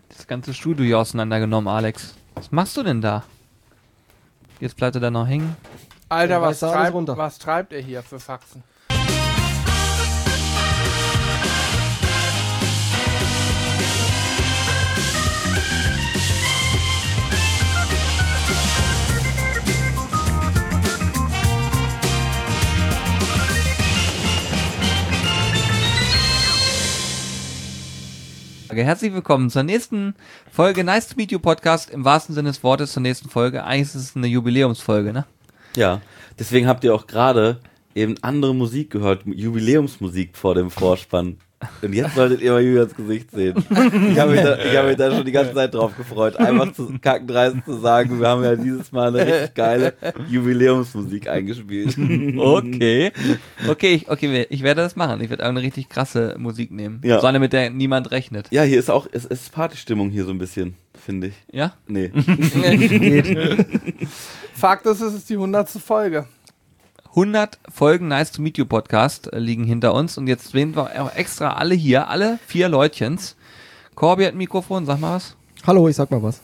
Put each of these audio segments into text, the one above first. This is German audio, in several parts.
das ganze Studio hier auseinandergenommen, Alex. Was machst du denn da? Jetzt bleibt er da noch hängen. Alter, was treibt er hier für Faxen? Herzlich willkommen zur nächsten Folge Nice to Meet You Podcast, im wahrsten Sinne des Wortes zur nächsten Folge. Eigentlich ist es eine Jubiläumsfolge, ne? Ja, deswegen habt ihr auch gerade eben andere Musik gehört, Jubiläumsmusik vor dem Vorspann. Und jetzt solltet ihr mal Julians Gesicht sehen. Ich habe mich da schon die ganze Zeit drauf gefreut, einfach zu kackendreist zu sagen, wir haben ja dieses Mal eine richtig geile Jubiläumsmusik eingespielt. Okay, ich werde das machen. Ich werde eine richtig krasse Musik nehmen. Ja. So eine, mit der niemand rechnet. Ja, hier ist auch, es ist Partystimmung hier so ein bisschen, finde ich. Ja? Nee. Fakt ist, es ist die 100. Folge. 100 Folgen Nice to Meet You Podcast liegen hinter uns und jetzt sehen wir auch extra alle hier, alle 4 Leutchens. Corby hat ein Mikrofon, sag mal was. Hallo, ich sag mal was.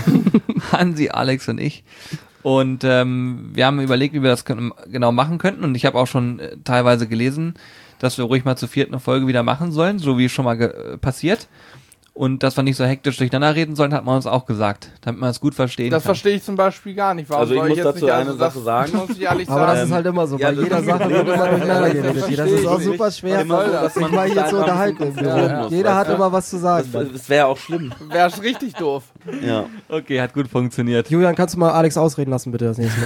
Hansi, Alex und ich. Und wir haben überlegt, wie wir das genau machen könnten und ich habe auch schon teilweise gelesen, dass wir ruhig mal zu 4. eine Folge wieder machen sollen, so wie schon mal passiert. Und dass wir nicht so hektisch durcheinander reden sollen, hat man uns auch gesagt, damit man es gut verstehen Das kann. verstehe ich zum Beispiel gar nicht. Warum Also ich soll muss jetzt dazu nicht eine Sache sagen. Muss ich ehrlich Aber sagen. das ist halt immer so, ja, bei jeder Sache wird immer durcheinander geredet. Das ist auch super schwer, dass sich mal hier zu unterhalten im Büro. Jeder hat immer was zu sagen. Das wäre auch schlimm. Wäre richtig doof. Ja. Okay, hat gut funktioniert. Julian, kannst du mal Alex ausreden lassen, bitte, das nächste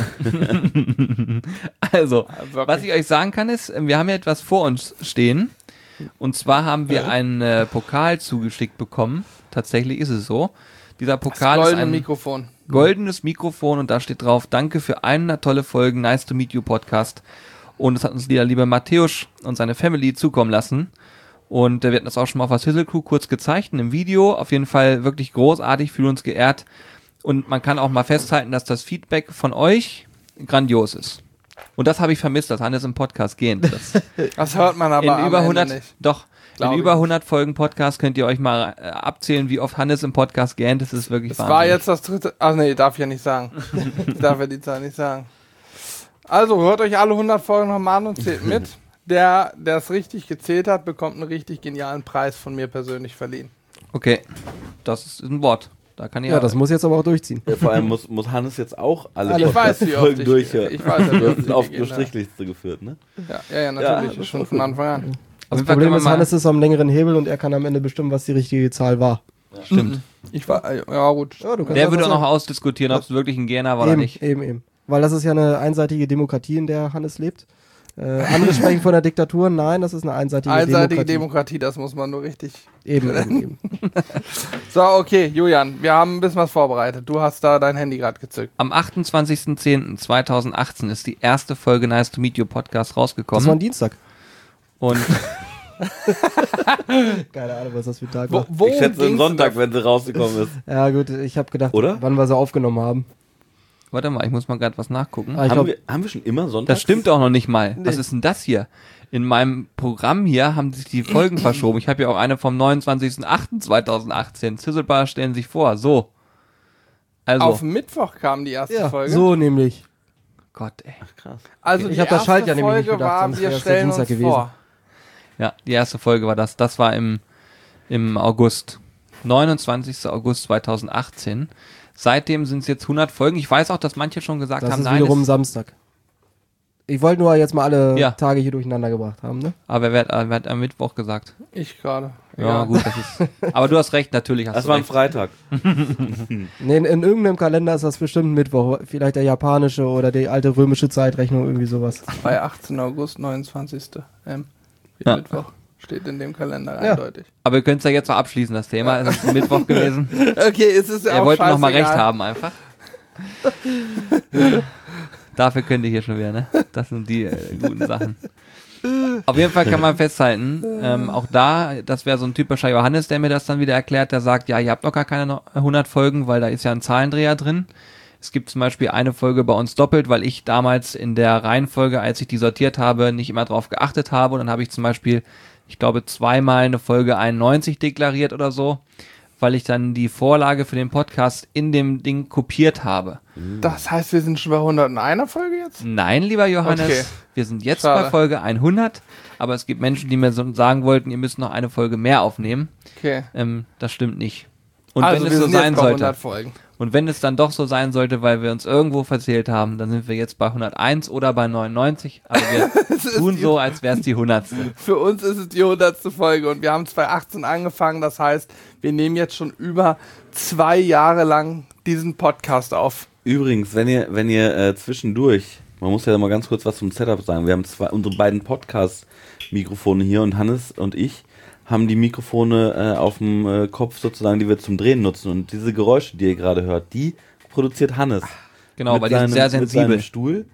Mal? Also, was ich euch sagen kann ist, wir haben ja etwas vor uns stehen. Und zwar haben wir einen Pokal zugeschickt bekommen. Tatsächlich ist es so. Dieser Pokal ist ein Mikrofon. goldenes Mikrofon und da steht drauf, danke für 100 tolle Folgen Nice to Meet You Podcast. Und das hat uns der liebe Matthäus und seine Family zukommen lassen. Und wir hatten das auch schon mal auf der Sizzle Crew kurz gezeigt in einem Video. Auf jeden Fall wirklich großartig, fühlen uns geehrt. Und man kann auch mal festhalten, dass das Feedback von euch grandios ist. Und das habe ich vermisst, dass Hannes im Podcast gehen. Das hört man aber in über am 100, Ende nicht. Doch, in über 100 Folgen Podcast könnt ihr euch mal abzählen, wie oft Hannes im Podcast gähnt. Das ist wirklich Das Wahnsinn. war jetzt das 3. Ach nee, darf ich ja nicht sagen. Ich darf ja die Zahl nicht sagen. Also, hört euch alle 100 Folgen nochmal an und zählt mit. Der es richtig gezählt hat, bekommt einen richtig genialen Preis von mir persönlich verliehen. Okay, das ist ein Wort. Da kann ich Ja, das muss jetzt aber auch durchziehen. Ja, vor allem muss Hannes jetzt auch alle Ich weiß, wie oft Folgen durchhören. ich weiß, wie Du oft hast ich auf gegeben die Strichliste geführt, ne? Ja, natürlich. Ja, schon von Anfang an. Das Problem ist, Hannes ist am längeren Hebel und er kann am Ende bestimmen, was die richtige Zahl war. Ja, stimmt. Ja, gut. Ja, Der würde auch noch ausdiskutieren, ob es wirklich ein Gähner war oder nicht. Eben. Weil das ist ja eine einseitige Demokratie, in der Hannes lebt. Andere sprechen von der Diktatur. Nein, das ist eine einseitige Demokratie, das muss man nur richtig. Eben. So, okay, Julian, wir haben ein bisschen was vorbereitet. Du hast da dein Handy gerade gezückt. Am 28.10.2018 ist die erste Folge Nice to Meet You Podcast rausgekommen. Das war ein Dienstag. Und keine Ahnung, was das für ein Tag war. Ich schätze einen Sonntag, wenn sie rausgekommen ist. Ja gut, ich habe gedacht, Oder? wann wir sie aufgenommen haben. warte mal, ich muss mal gerade was nachgucken. Haben wir schon immer Sonntag? Das stimmt auch noch nicht mal. Was ist denn das hier? In meinem Programm hier haben sich die Folgen verschoben. Ich habe ja auch eine vom 29.08.2018. Sizzlebar stellen sich vor. So. Also. Auf Mittwoch kam die erste Folge. So nämlich. Gott, ey. Ach, krass. Also Ich die hab das erste Schaltjahr nämlich nicht Folge gedacht, war, sonst wir wär's der stellen uns Dienstag gewesen. vor. Ja, die erste Folge war das. Das war im August. 29. August 2018. Seitdem sind es jetzt 100 Folgen. Ich weiß auch, dass manche schon gesagt Das haben, ist nein. wiederum Samstag. Ich wollte nur jetzt mal alle Ja. Tage hier durcheinander gebracht haben, ne? Aber wer hat am Mittwoch gesagt? Ich gerade. Ja, gut, das ist. Aber du hast recht, natürlich hast Das du war ein recht. Freitag. Nee, in irgendeinem Kalender ist das bestimmt ein Mittwoch. Vielleicht der japanische oder die alte römische Zeitrechnung, irgendwie sowas. Bei 18. August, 29. Ja. Mittwoch. Steht in dem Kalender Ja. eindeutig. Aber wir können es ja jetzt noch abschließen, das Thema. Es ist Mittwoch gewesen. Okay, es ist ja Er auch wollte noch mal scheißegal. recht haben, einfach. Dafür könnt ihr hier schon wieder, ne? Das sind die guten Sachen. Auf jeden Fall kann man festhalten, auch da, das wäre so ein typischer Johannes, der mir das dann wieder erklärt, der sagt, ja, ihr habt noch gar keine 100 Folgen, weil da ist ja ein Zahlendreher drin. Es gibt zum Beispiel eine Folge bei uns doppelt, weil ich damals in der Reihenfolge, als ich die sortiert habe, nicht immer drauf geachtet habe und dann habe ich zum Beispiel, ich glaube, zweimal eine Folge 91 deklariert oder so, weil ich dann die Vorlage für den Podcast in dem Ding kopiert habe. Das heißt, wir sind schon bei 101er Folge jetzt? Nein, lieber Johannes, Okay. wir sind jetzt Schade. bei Folge 100, aber es gibt Menschen, die mir so sagen wollten, ihr müsst noch eine Folge mehr aufnehmen. Okay. Das stimmt nicht. Und Also wenn wir es so sind jetzt sein bei sollte, 100 Folgen. und wenn es dann doch so sein sollte, weil wir uns irgendwo verzählt haben, dann sind wir jetzt bei 101 oder bei 99, aber wir tun so, als wäre es die 100. Für uns ist es die 100. Folge und wir haben 2018 angefangen. Das heißt, wir nehmen jetzt schon über 2 Jahre lang diesen Podcast auf. Übrigens, wenn ihr zwischendurch, man muss ja mal ganz kurz was zum Setup sagen, wir haben unsere beiden Podcast-Mikrofone hier und Hannes und ich haben die Mikrofone auf dem Kopf sozusagen, die wir zum Drehen nutzen. Und diese Geräusche, die ihr gerade hört, die produziert Hannes. Genau, weil die sind sehr Mit sensibel. seinem Stuhl.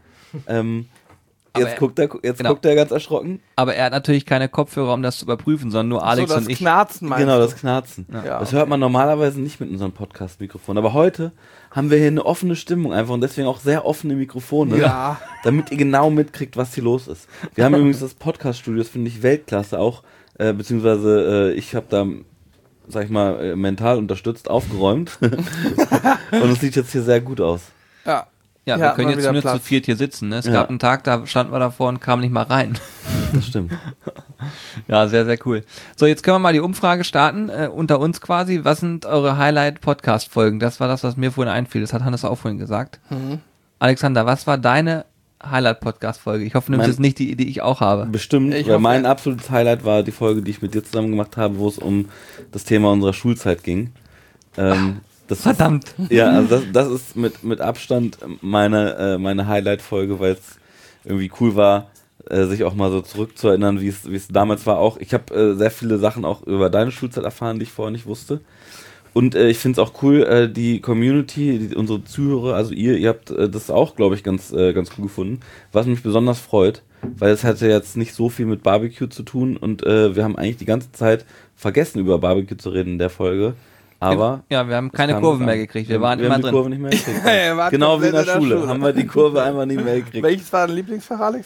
Jetzt guckt genau. er ganz erschrocken. Aber er hat natürlich keine Kopfhörer, um das zu überprüfen, sondern nur Alex so das und ich. Knarzen meinst Genau, du? das Knarzen. Ja. Das hört man normalerweise nicht mit unserem Podcast-Mikrofon. Aber heute haben wir hier eine offene Stimmung einfach und deswegen auch sehr offene Mikrofone. Ja. Damit ihr genau mitkriegt, was hier los ist. Wir haben übrigens das Podcast-Studio, das finde ich Weltklasse auch. Beziehungsweise ich habe da, sag ich mal, mental unterstützt aufgeräumt. Und es sieht jetzt hier sehr gut aus. Ja. Ja, Hier wir hat können man jetzt wieder nur zu Platz. viert hier sitzen. Ne? Es Ja. gab einen Tag, da standen wir davor und kamen nicht mal rein. Das stimmt. Ja, sehr, sehr cool. So, jetzt können wir mal die Umfrage starten, unter uns quasi. Was sind eure Highlight-Podcast-Folgen? Das war das, was mir vorhin einfiel. Das hat Hannes auch vorhin gesagt. Alexander, was war deine Highlight-Podcast-Folge? Ich hoffe, du nimmst Mein- jetzt nicht die ich auch habe. Bestimmt, Ich weil hoffe- mein absolutes Highlight war die Folge, die ich mit dir zusammen gemacht habe, wo es um das Thema unserer Schulzeit ging. Das Verdammt. Ist, ja, also das ist mit Abstand meine Highlight-Folge, weil es irgendwie cool war, sich auch mal so zurückzuerinnern, wie es damals war. Auch ich habe sehr viele Sachen auch über deine Schulzeit erfahren, die ich vorher nicht wusste. Und ich finde es auch cool, die Community, unsere Zuhörer, also ihr habt das auch, glaube ich, ganz cool gefunden, was mich besonders freut, weil es hatte jetzt nicht so viel mit Barbecue zu tun und wir haben eigentlich die ganze Zeit vergessen, über Barbecue zu reden in der Folge. Aber Ja, wir haben keine kam Kurve es mehr an. gekriegt. Wir waren immer haben die drin. Kurve nicht mehr gekriegt. Ja, ihr wart Genau wie in der komplett Schule. Haben wir die Kurve einfach nicht mehr gekriegt. Welches war dein Lieblingsfach, Alex?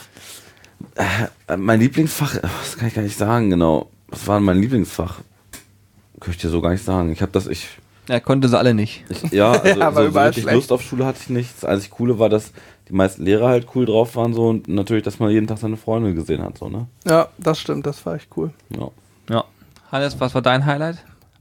Mein Lieblingsfach, das kann ich gar nicht sagen, genau. Was war denn mein Lieblingsfach? Könnte ich dir so gar nicht sagen. Er konnte sie alle nicht. Ja, also Ja, aber so überall richtig schlecht. Lust auf Schule hatte ich nicht. Das einzig Coole war, dass die meisten Lehrer halt cool drauf waren so und natürlich, dass man jeden Tag seine Freunde gesehen hat, so, ne? Ja, das stimmt, das war echt cool. Ja. Ja. Hannes, was war dein Highlight?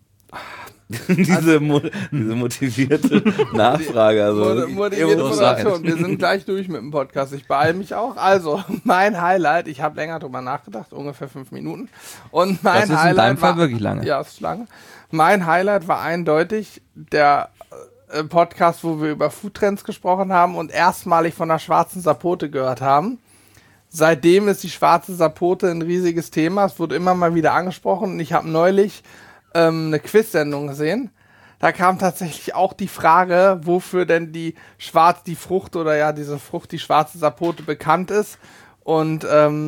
diese motivierte Nachfrage, also Motivierte Los, Moderation. Wir sind gleich durch mit dem Podcast. Ich beeile mich auch. Also, mein Highlight, ich habe länger drüber nachgedacht, ungefähr 5 Minuten. Und mein Das ist in Highlight deinem Fall war, wirklich lange. Ja, ist lange. Mein Highlight war eindeutig der Podcast, wo wir über Foodtrends gesprochen haben und erstmalig von der schwarzen Sapote gehört haben. Seitdem ist die schwarze Sapote ein riesiges Thema. Es wurde immer mal wieder angesprochen. Und ich habe neulich eine Quiz-Sendung gesehen. Da kam tatsächlich auch die Frage, wofür denn die Frucht oder ja, diese Frucht, die schwarze Sapote bekannt ist. Und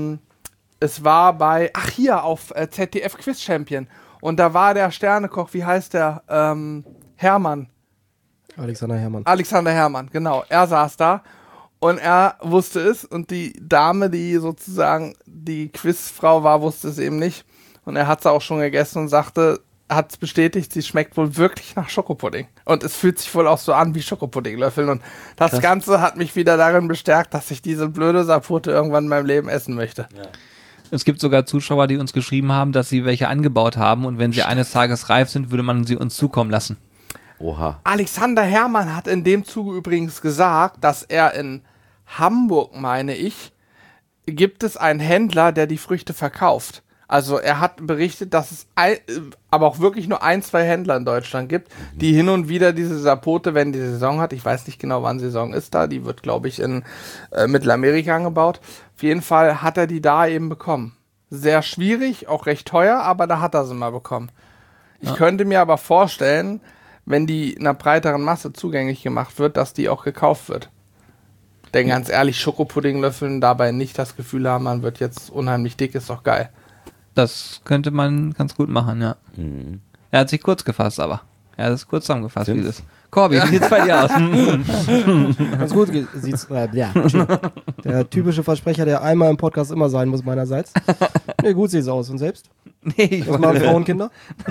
es war bei, auf ZDF Quiz Champion. Und da war der Sternekoch, wie heißt der? Hermann. Alexander Herrmann. Alexander Herrmann, genau. Er saß da und er wusste es und die Dame, die sozusagen die Quizfrau war, wusste es eben nicht. Und er hat es auch schon gegessen und sagte, hat es bestätigt, sie schmeckt wohl wirklich nach Schokopudding. Und es fühlt sich wohl auch so an wie Schokopuddinglöffeln. Und das Ganze hat mich wieder darin bestärkt, dass ich diese blöde Sapote irgendwann in meinem Leben essen möchte. Ja. Es gibt sogar Zuschauer, die uns geschrieben haben, dass sie welche angebaut haben und wenn sie eines Tages reif sind, würde man sie uns zukommen lassen. Oha. Alexander Herrmann hat in dem Zuge übrigens gesagt, dass er in Hamburg, meine ich, gibt es einen Händler, der die Früchte verkauft. Also er hat berichtet, dass es aber auch wirklich nur 1, 2 Händler in Deutschland gibt, die hin und wieder diese Sapote, wenn die Saison hat, ich weiß nicht genau, wann Saison ist da, die wird, glaube ich, in Mittelamerika angebaut. Auf jeden Fall hat er die da eben bekommen. Sehr schwierig, auch recht teuer, aber da hat er sie mal bekommen. Ich könnte mir aber vorstellen, wenn die einer breiteren Masse zugänglich gemacht wird, dass die auch gekauft wird. Denn ganz ehrlich, Schokopuddinglöffeln dabei nicht das Gefühl haben, man wird jetzt unheimlich dick, ist doch geil. Das könnte man ganz gut machen, ja. Mhm. Er hat sich kurz gefasst, aber. Er hat es kurz zusammengefasst, wie Stimmt's? das. Corby, wie sieht's bei dir aus? Ganz gut sieht's. Ja. Der typische Versprecher, der einmal im Podcast immer sein muss, meinerseits. Nee, gut sieht's aus. Und selbst? Nee, ich Was machen Frauen, Kinder?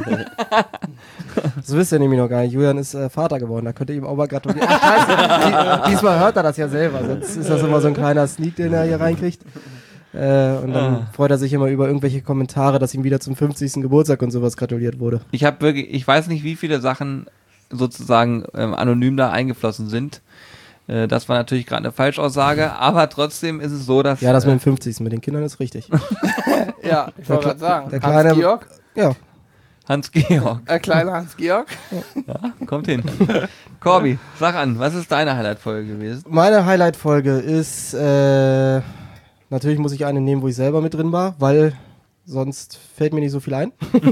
Das wisst ihr nämlich noch gar nicht. Julian ist Vater geworden, da könnt ihr ihm auch mal gratulieren. Ach, scheiße, diesmal hört er das ja selber. Sonst ist das immer so ein kleiner Sneak, den er hier reinkriegt. Und dann freut er sich immer über irgendwelche Kommentare, dass ihm wieder zum 50. Geburtstag und sowas gratuliert wurde. Ich weiß nicht, wie viele Sachen sozusagen anonym da eingeflossen sind. Das war natürlich gerade eine Falschaussage, aber trotzdem ist es so, dass... Ja, das mit dem 50. mit den Kindern ist richtig. Ja, ich wollte gerade sagen. Der kleine, Hans-Georg? Ja. Hans-Georg. Kleiner Hans-Georg? Ja, kommt hin. Corby, sag an, was ist deine Highlight-Folge gewesen? Meine Highlight-Folge ist, natürlich muss ich eine nehmen, wo ich selber mit drin war, weil sonst fällt mir nicht so viel ein.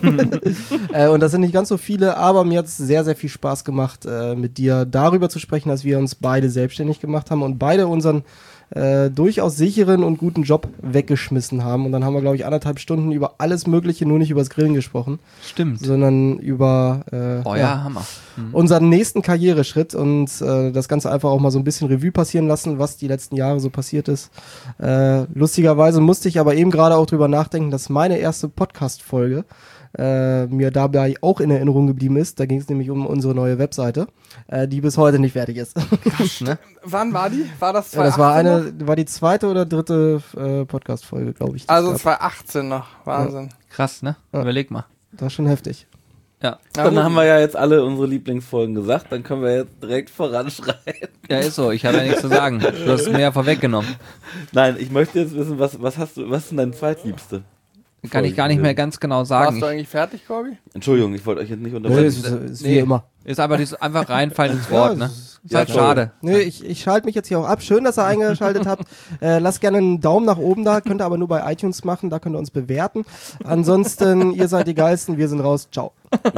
Und das sind nicht ganz so viele, aber mir hat es sehr, sehr viel Spaß gemacht, mit dir darüber zu sprechen, dass wir uns beide selbstständig gemacht haben und beide unseren durchaus sicheren und guten Job weggeschmissen haben. Und dann haben wir, glaube ich, 1,5 Stunden über alles Mögliche, nur nicht über das Grillen gesprochen. Stimmt. Sondern über Hammer. unseren nächsten Karriereschritt und das Ganze einfach auch mal so ein bisschen Revue passieren lassen, was die letzten Jahre so passiert ist. Lustigerweise musste ich aber eben gerade auch drüber nachdenken, dass meine erste Podcast-Folge mir dabei auch in Erinnerung geblieben ist. Da ging es nämlich um unsere neue Webseite, die bis heute nicht fertig ist. Krass, ne? Wann war die? War das 2018? Das war die zweite oder dritte Podcast-Folge, glaube ich. Also 2018 noch. Wahnsinn. Krass, ne? Ja. Überleg mal. Das ist schon heftig. Ja. Dann haben wir ja jetzt alle unsere Lieblingsfolgen gesagt, dann können wir jetzt direkt voranschreiten. Ja, ist so. Ich habe ja nichts zu sagen. Du hast mir ja vorweggenommen. Nein, ich möchte jetzt wissen, was ist denn dein zweitliebste? Kann ich gar nicht mehr ganz genau sagen. Warst du eigentlich fertig, Corby? Entschuldigung, ich wollte euch jetzt nicht Nee, unterbrechen. ist wie immer. Ist aber einfach reinfallen ins Wort, ne? Ist halt ja, schade. Nee, ich schalte mich jetzt hier auch ab. Schön, dass ihr eingeschaltet habt. Lasst gerne einen Daumen nach oben da. Könnt ihr aber nur bei iTunes machen. Da könnt ihr uns bewerten. Ansonsten, ihr seid die Geilsten. Wir sind raus. Ciao.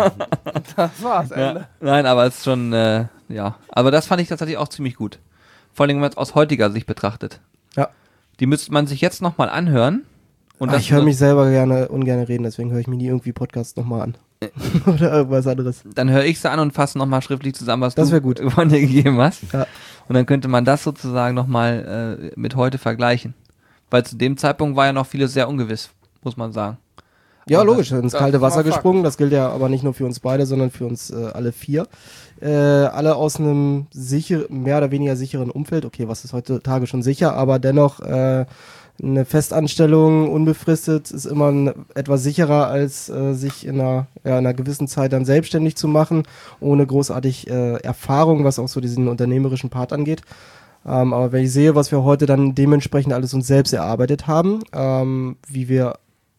Das war's, Ende. Ja. Nein, aber es ist schon, ja. Aber das fand ich tatsächlich auch ziemlich gut. Vor allem, wenn man es aus heutiger Sicht betrachtet. Ja. Die müsste man sich jetzt nochmal anhören. Und das Ich höre mich selber ungern reden. Deswegen höre ich mir nie irgendwie Podcasts nochmal an. Oder irgendwas anderes. Dann höre ich sie an und fasse nochmal schriftlich zusammen, was Das du wär gut. von dir gegeben hast. Ja. Und dann könnte man das sozusagen nochmal mit heute vergleichen. Weil zu dem Zeitpunkt war ja noch vieles sehr ungewiss, muss man sagen. Ja, logisch, ins das kalte war Wasser Fakt. gesprungen. Das gilt ja aber nicht nur für uns beide, sondern für uns alle vier. Alle aus einem mehr oder weniger sicheren Umfeld. Okay, was ist heutzutage schon sicher, aber dennoch eine Festanstellung unbefristet ist immer etwas sicherer, als sich in einer gewissen Zeit dann selbstständig zu machen, ohne großartig Erfahrung, was auch so diesen unternehmerischen Part angeht. Aber wenn ich sehe, was wir heute dann dementsprechend alles uns selbst erarbeitet haben, wie wir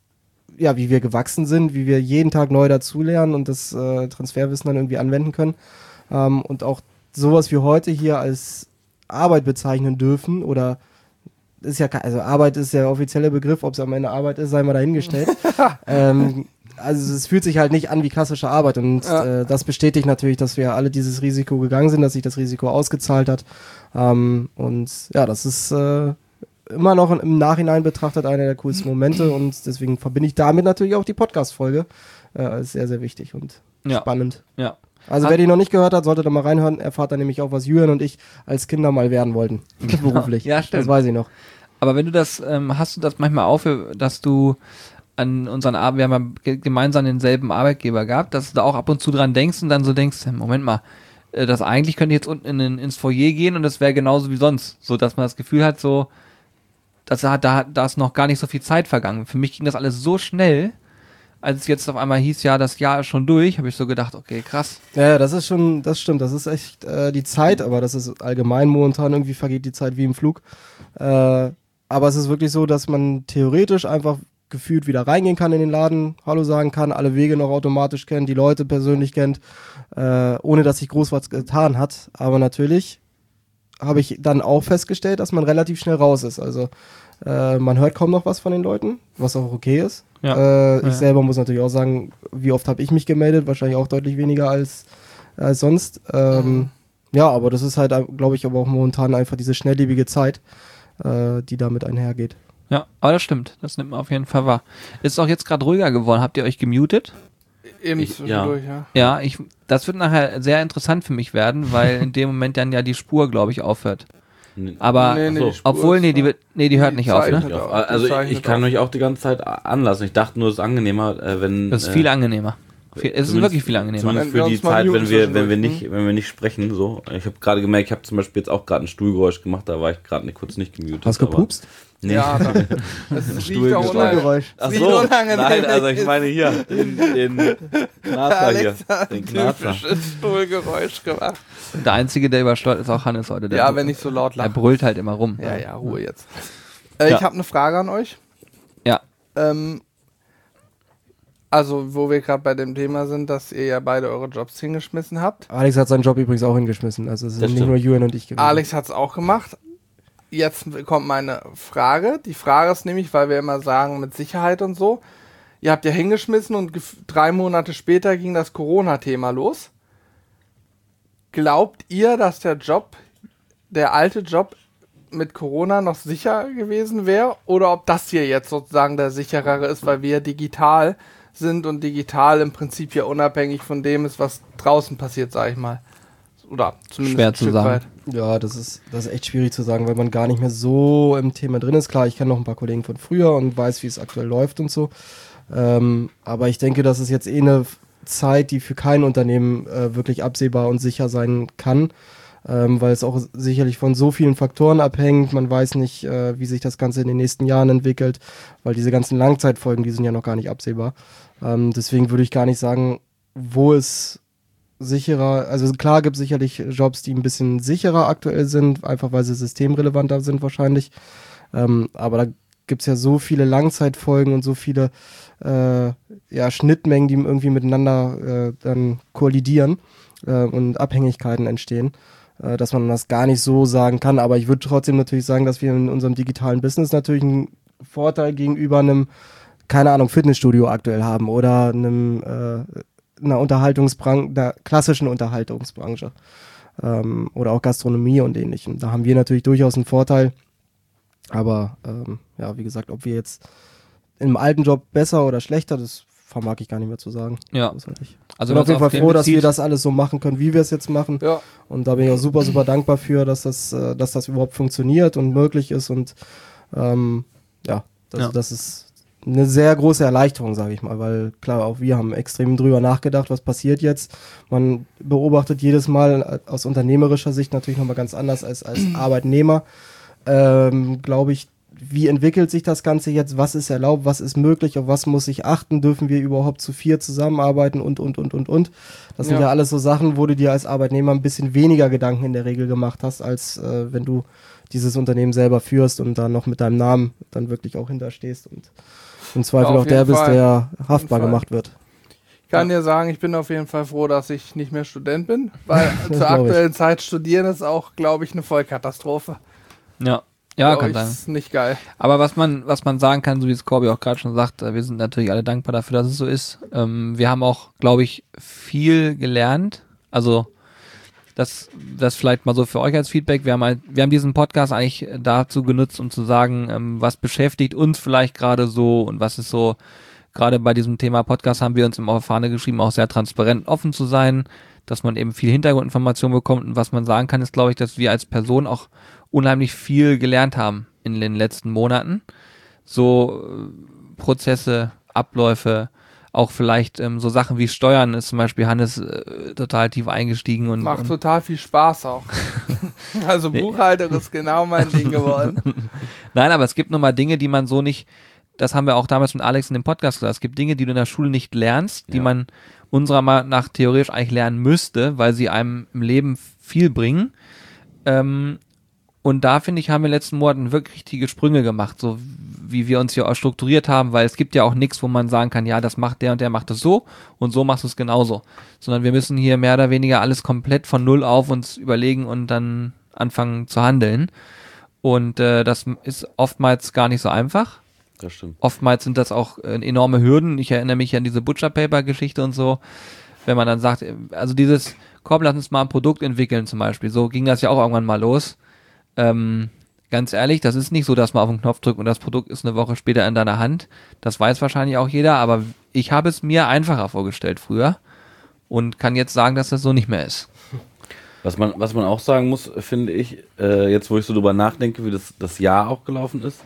gewachsen sind, wie wir jeden Tag neu dazulernen und das Transferwissen dann irgendwie anwenden können. Und auch sowas wie heute hier als Arbeit bezeichnen dürfen oder ist ja, also Arbeit ist der offizielle Begriff, ob es am Ende Arbeit ist, sei mal dahingestellt. Also es fühlt sich halt nicht an wie klassische Arbeit und das bestätigt natürlich, dass wir alle dieses Risiko gegangen sind, dass sich das Risiko ausgezahlt hat. Und ja, das ist immer noch im Nachhinein betrachtet einer der coolsten Momente und deswegen verbinde ich damit natürlich auch die Podcast-Folge als sehr, sehr wichtig und spannend. Ja. Also wer die noch nicht gehört hat, sollte da mal reinhören, erfahrt dann nämlich auch, was Julian und ich als Kinder mal werden wollten, beruflich. Ja, stimmt. Das weiß ich noch. Aber wenn du das, hast du das manchmal auch, dass du an unseren wir haben ja gemeinsam denselben Arbeitgeber gehabt, dass du da auch ab und zu dran denkst und dann so denkst, Moment mal, das eigentlich könnte ich jetzt unten ins Foyer gehen und das wäre genauso wie sonst. So, dass man das Gefühl hat, so, da ist noch gar nicht so viel Zeit vergangen. Für mich ging das alles so schnell, als es jetzt auf einmal hieß, ja, das Jahr ist schon durch, habe ich so gedacht, okay, krass. Ja, das stimmt, das ist echt die Zeit, aber das ist allgemein momentan, irgendwie vergeht die Zeit wie im Flug. Aber es ist wirklich so, dass man theoretisch einfach gefühlt wieder reingehen kann in den Laden, Hallo sagen kann, alle Wege noch automatisch kennt, die Leute persönlich kennt, ohne dass sich groß was getan hat. Aber natürlich habe ich dann auch festgestellt, dass man relativ schnell raus ist. Also man hört kaum noch was von den Leuten, was auch okay ist. Ja. Ich selber muss natürlich auch sagen, wie oft habe ich mich gemeldet, wahrscheinlich auch deutlich weniger als sonst. Ja, aber das ist halt, glaube ich, aber auch momentan einfach diese schnelllebige Zeit, die damit einhergeht. Ja, aber das stimmt, das nimmt man auf jeden Fall wahr. Ist auch jetzt gerade ruhiger geworden, habt ihr euch gemutet? Eben zwischendurch, ja. Ja, das wird nachher sehr interessant für mich werden, weil in dem Moment dann ja die Spur, glaube ich, aufhört. Aber Nee, so. die Spur obwohl, ist die hört nicht auf, ne? zeichnet auf. Also Zeichnet ich kann auf. euch auch die ganze Zeit anlassen. Ich dachte nur, es ist angenehmer, wenn... Das ist viel angenehmer. Es ist zumindest- wirklich viel angenehmer. Zumindest Wenn für wir die uns mal Zeit, muten wenn wir zwischendurch, nicht sprechen. So. Ich habe gerade gemerkt, ich habe zum Beispiel jetzt auch gerade ein Stuhlgeräusch gemacht, da war ich gerade kurz nicht gemutet. Hast du gepupst? Nee. Ja, das riecht auch Stuhlgeräusch. unangenehm. Ach Riecht so, unangenehm. nein, also ich meine hier, den Knarzer hier. Alex hat Den ein Knarzer. typisches Stuhlgeräusch gemacht. Der Einzige, der übersteuert, ist auch Hannes heute. Der Ja, wenn ich so laut er lache. brüllt halt immer rum. Ja, Ruhe jetzt. Ja. Ich habe eine Frage an euch. Ja. Also, wo wir gerade bei dem Thema sind, dass ihr ja beide eure Jobs hingeschmissen habt. Alex hat seinen Job übrigens auch hingeschmissen. Also es sind Das nicht stimmt. nur Julian und ich gewesen. Alex hat es auch gemacht. Jetzt kommt meine Frage. Die Frage ist nämlich, weil wir immer sagen, mit Sicherheit und so. Ihr habt ja hingeschmissen und 3 Monate später ging das Corona-Thema los. Glaubt ihr, dass der alte Job mit Corona noch sicher gewesen wäre? Oder ob das hier jetzt sozusagen der sicherere ist, weil wir digital sind und digital im Prinzip ja unabhängig von dem ist, was draußen passiert, sag ich mal. Oder zumindest Schwer ein zu Stück sagen. weit. Ja, das ist echt schwierig zu sagen, weil man gar nicht mehr so im Thema drin ist. Klar, ich kenne noch ein paar Kollegen von früher und weiß, wie es aktuell läuft und so. Aber ich denke, das ist jetzt eine Zeit, die für kein Unternehmen wirklich absehbar und sicher sein kann, weil es auch sicherlich von so vielen Faktoren abhängt. Man weiß nicht, wie sich das Ganze in den nächsten Jahren entwickelt, weil diese ganzen Langzeitfolgen, die sind ja noch gar nicht absehbar. Deswegen würde ich gar nicht sagen, wo es sicherer, also klar gibt es sicherlich Jobs, die ein bisschen sicherer aktuell sind, einfach weil sie systemrelevanter sind wahrscheinlich. Aber da gibt es ja so viele Langzeitfolgen und so viele Schnittmengen, die irgendwie miteinander dann kollidieren und Abhängigkeiten entstehen, dass man das gar nicht so sagen kann. Aber ich würde trotzdem natürlich sagen, dass wir in unserem digitalen Business natürlich einen Vorteil gegenüber einem, keine Ahnung, Fitnessstudio aktuell haben oder einer klassischen Unterhaltungsbranche oder auch Gastronomie und ähnlichem. Da haben wir natürlich durchaus einen Vorteil. Aber wie gesagt, ob wir jetzt im alten Job besser oder schlechter, das vermag ich gar nicht mehr zu sagen. Ja. Also ich Also bin auf jeden Fall den froh, dass wir bezieht- das alles so machen können, wie wir es jetzt machen. Ja. Und da bin ich auch super, super dankbar für, dass das überhaupt funktioniert und möglich ist. Und das ist eine sehr große Erleichterung, sage ich mal, weil klar, auch wir haben extrem drüber nachgedacht, was passiert jetzt. Man beobachtet jedes Mal aus unternehmerischer Sicht natürlich nochmal ganz anders als Arbeitnehmer. Glaube ich, wie entwickelt sich das Ganze jetzt? Was ist erlaubt? Was ist möglich? Auf was muss ich achten? Dürfen wir überhaupt zu 4 zusammenarbeiten? Und. Das sind ja alles so Sachen, wo du dir als Arbeitnehmer ein bisschen weniger Gedanken in der Regel gemacht hast, als wenn du dieses Unternehmen selber führst und dann noch mit deinem Namen dann wirklich auch hinterstehst und im Zweifel Ja, auf auch der jeden bist, Fall. der haftbar Fall. gemacht wird. Ich kann dir sagen, ich bin auf jeden Fall froh, dass ich nicht mehr Student bin, weil zur glaub ich. aktuellen Zeit studieren ist auch, glaube ich, eine Vollkatastrophe. Ja, Glaub kann ich, sein. ist nicht geil. Aber was man sagen kann, so wie es Corby auch gerade schon sagt, wir sind natürlich alle dankbar dafür, dass es so ist. Wir haben auch, glaube ich, viel gelernt. Also das vielleicht mal so für euch als Feedback. Wir haben diesen Podcast eigentlich dazu genutzt, um zu sagen, was beschäftigt uns vielleicht gerade so und was ist so, gerade bei diesem Thema Podcast haben wir uns immer auf die Fahne geschrieben, auch sehr transparent offen zu sein, dass man eben viel Hintergrundinformation bekommt. Und was man sagen kann, ist, glaube ich, dass wir als Person auch unheimlich viel gelernt haben in den letzten Monaten. So Prozesse, Abläufe, auch vielleicht so Sachen wie Steuern ist zum Beispiel Hannes total tief eingestiegen und Macht total viel Spaß auch. Also Buchhaltung ist genau mein Ding geworden. Nein, aber es gibt nochmal Dinge, die man so nicht, das haben wir auch damals mit Alex in dem Podcast gesagt, es gibt Dinge, die du in der Schule nicht lernst, die man unserer Meinung nach theoretisch eigentlich lernen müsste, weil sie einem im Leben viel bringen. Und da, finde ich, haben wir in den letzten Monaten wirklich richtige Sprünge gemacht, so wie wir uns hier auch strukturiert haben, weil es gibt ja auch nichts, wo man sagen kann, ja, das macht der und der macht das so und so machst du es genauso. Sondern wir müssen hier mehr oder weniger alles komplett von Null auf uns überlegen und dann anfangen zu handeln. Und das ist oftmals gar nicht so einfach. Das stimmt. Oftmals sind das auch enorme Hürden. Ich erinnere mich an diese Butcher-Paper-Geschichte und so. Wenn man dann sagt, also dieses, komm, lass uns mal ein Produkt entwickeln zum Beispiel. So ging das ja auch irgendwann mal los. Ganz ehrlich, das ist nicht so, dass man auf den Knopf drückt und das Produkt ist eine Woche später in deiner Hand. Das weiß wahrscheinlich auch jeder, aber ich habe es mir einfacher vorgestellt früher und kann jetzt sagen, dass das so nicht mehr ist. Was man auch sagen muss, finde ich, jetzt wo ich so drüber nachdenke, wie das Jahr auch gelaufen ist,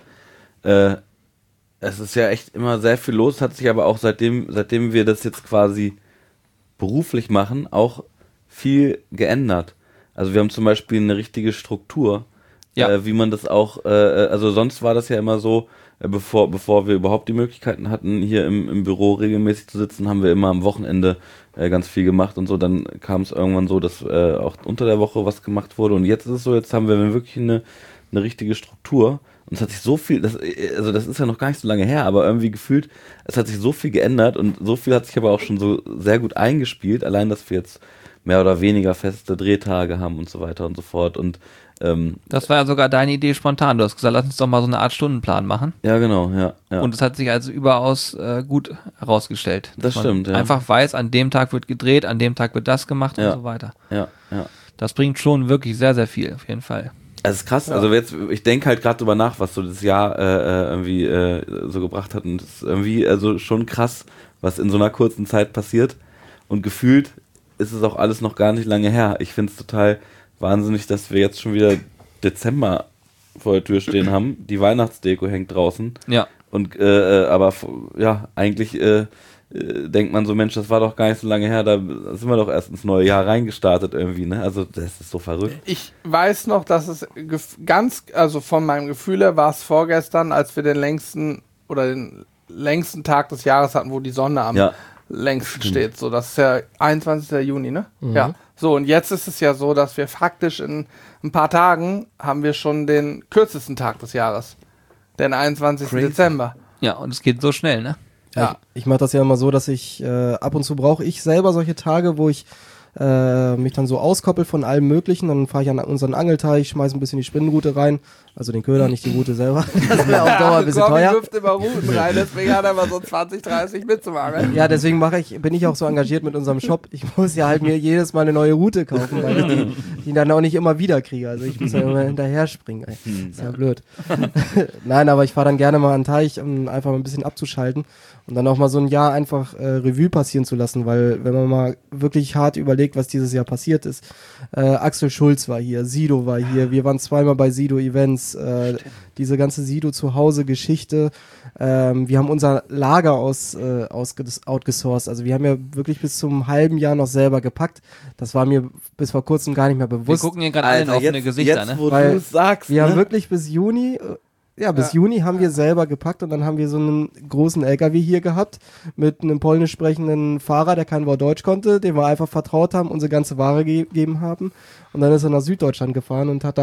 es ist ja echt immer sehr viel los, hat sich aber auch seitdem wir das jetzt quasi beruflich machen, auch viel geändert. Also wir haben zum Beispiel eine richtige Struktur, wie man das auch, also sonst war das ja immer so, bevor wir überhaupt die Möglichkeiten hatten, hier im Büro regelmäßig zu sitzen, haben wir immer am Wochenende ganz viel gemacht und so. Dann kam es irgendwann so, dass auch unter der Woche was gemacht wurde. Und jetzt ist es so, jetzt haben wir wirklich eine richtige Struktur. Und es hat sich so viel, das ist ja noch gar nicht so lange her, aber irgendwie gefühlt, es hat sich so viel geändert und so viel hat sich aber auch schon so sehr gut eingespielt. Allein, dass wir jetzt mehr oder weniger feste Drehtage haben und so weiter und so fort. Und das war ja sogar deine Idee spontan. Du hast gesagt, lass uns doch mal so eine Art Stundenplan machen. Ja, genau, ja. Und es hat sich also überaus gut herausgestellt. Das stimmt, ja. Einfach weiß, an dem Tag wird gedreht, an dem Tag wird das gemacht und so weiter. Ja. Das bringt schon wirklich sehr, sehr viel, auf jeden Fall. Also es ist krass, also jetzt, ich denke halt gerade drüber nach, was so das Jahr irgendwie so gebracht hat und es ist irgendwie also schon krass, was in so einer kurzen Zeit passiert und gefühlt ist es auch alles noch gar nicht lange her. Ich finde es total wahnsinnig, dass wir jetzt schon wieder Dezember vor der Tür stehen haben. Die Weihnachtsdeko hängt draußen. Ja. Und aber ja, eigentlich denkt man so, Mensch, das war doch gar nicht so lange her, da sind wir doch erst ins neue Jahr reingestartet irgendwie, ne? Also das ist so verrückt. Ich weiß noch, dass es also von meinem Gefühl her war es vorgestern, als wir den längsten Tag des Jahres hatten, wo die Sonne am längsten steht. So, das ist ja 21. Juni, ne? Mhm. Ja. So, und jetzt ist es ja so, dass wir faktisch in ein paar Tagen haben wir schon den kürzesten Tag des Jahres. Den 21. Dezember. Ja, und es geht so schnell, ne? Ja. Ich mache das ja immer so, dass ich ab und zu brauche ich selber solche Tage, wo ich mich dann so auskoppel von allem Möglichen. Dann fahre ich an unseren Angelteich, schmeiße ein bisschen die Spinnenrute rein. Also den Köder, nicht die Rute selber. Das wäre auf Dauer ein bisschen teuer. wirft immer Ruten rein, deswegen hat er immer so 20, 30 mitzumachen. Ja, deswegen bin ich auch so engagiert mit unserem Shop. Ich muss ja halt mir jedes Mal eine neue Route kaufen, weil ich die dann auch nicht immer wieder kriege. Also ich muss ja immer hinterher springen. Ey. Ist ja blöd. Nein, aber ich fahre dann gerne mal an den Teich, um einfach mal ein bisschen abzuschalten und dann auch mal so ein Jahr einfach Revue passieren zu lassen, weil wenn man mal wirklich hart überlegt, was dieses Jahr passiert ist, Axel Schulz war hier, Sido war hier, wir waren zweimal bei Sido-Events, diese ganze Sido-Zuhause-Geschichte, wir haben unser Lager outgesourced, also wir haben ja wirklich bis zum halben Jahr noch selber gepackt, das war mir bis vor kurzem gar nicht mehr bewusst. Wir gucken hier gerade allen offene Gesichter, jetzt, ne? wo Weil du es sagst, wir ne? haben wirklich bis Juni haben wir selber gepackt und dann haben wir so einen großen LKW hier gehabt mit einem polnisch sprechenden Fahrer, der kein Wort Deutsch konnte, dem wir einfach vertraut haben, unsere ganze Ware gegeben haben und dann ist er nach Süddeutschland gefahren und hat da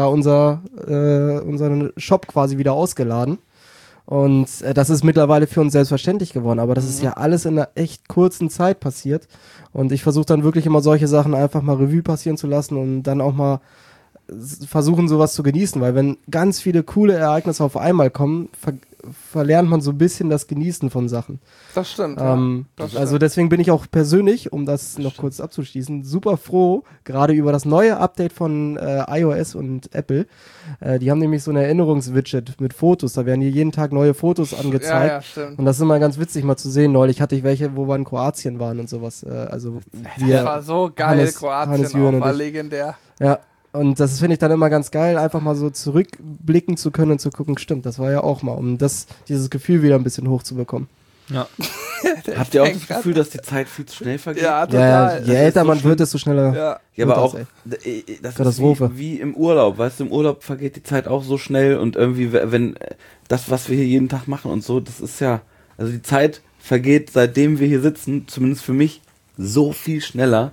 unseren Shop quasi wieder ausgeladen und das ist mittlerweile für uns selbstverständlich geworden, aber das ist ja alles in einer echt kurzen Zeit passiert und ich versuche dann wirklich immer solche Sachen einfach mal Revue passieren zu lassen und dann auch mal versuchen, sowas zu genießen, weil wenn ganz viele coole Ereignisse auf einmal kommen, verlernt man so ein bisschen das Genießen von Sachen. Das stimmt. Also deswegen bin ich auch persönlich, um das noch kurz abzuschließen, super froh, gerade über das neue Update von iOS und Apple. Die haben nämlich so ein Erinnerungswidget mit Fotos, da werden hier jeden Tag neue Fotos angezeigt. Ja, stimmt. Und das ist immer ganz witzig mal zu sehen. Neulich hatte ich welche, wo wir in Kroatien waren und sowas. Also das war so geil, Kroatien Jürgen auch, war und ich. legendär. Ja. Und das finde ich dann immer ganz geil, einfach mal so zurückblicken zu können und zu gucken, stimmt, das war ja auch mal, um dieses Gefühl wieder ein bisschen hochzubekommen. Ja. Habt ihr auch das Gefühl, dass die Zeit viel zu schnell vergeht? Ja, total. Je älter man wird, desto schneller. Ja. Ja, aber auch, das, das Katastrophe. ist wie im Urlaub, weißt du, im Urlaub vergeht die Zeit auch so schnell und irgendwie, wenn das, was wir hier jeden Tag machen und so, das ist ja, also die Zeit vergeht, seitdem wir hier sitzen, zumindest für mich, so viel schneller.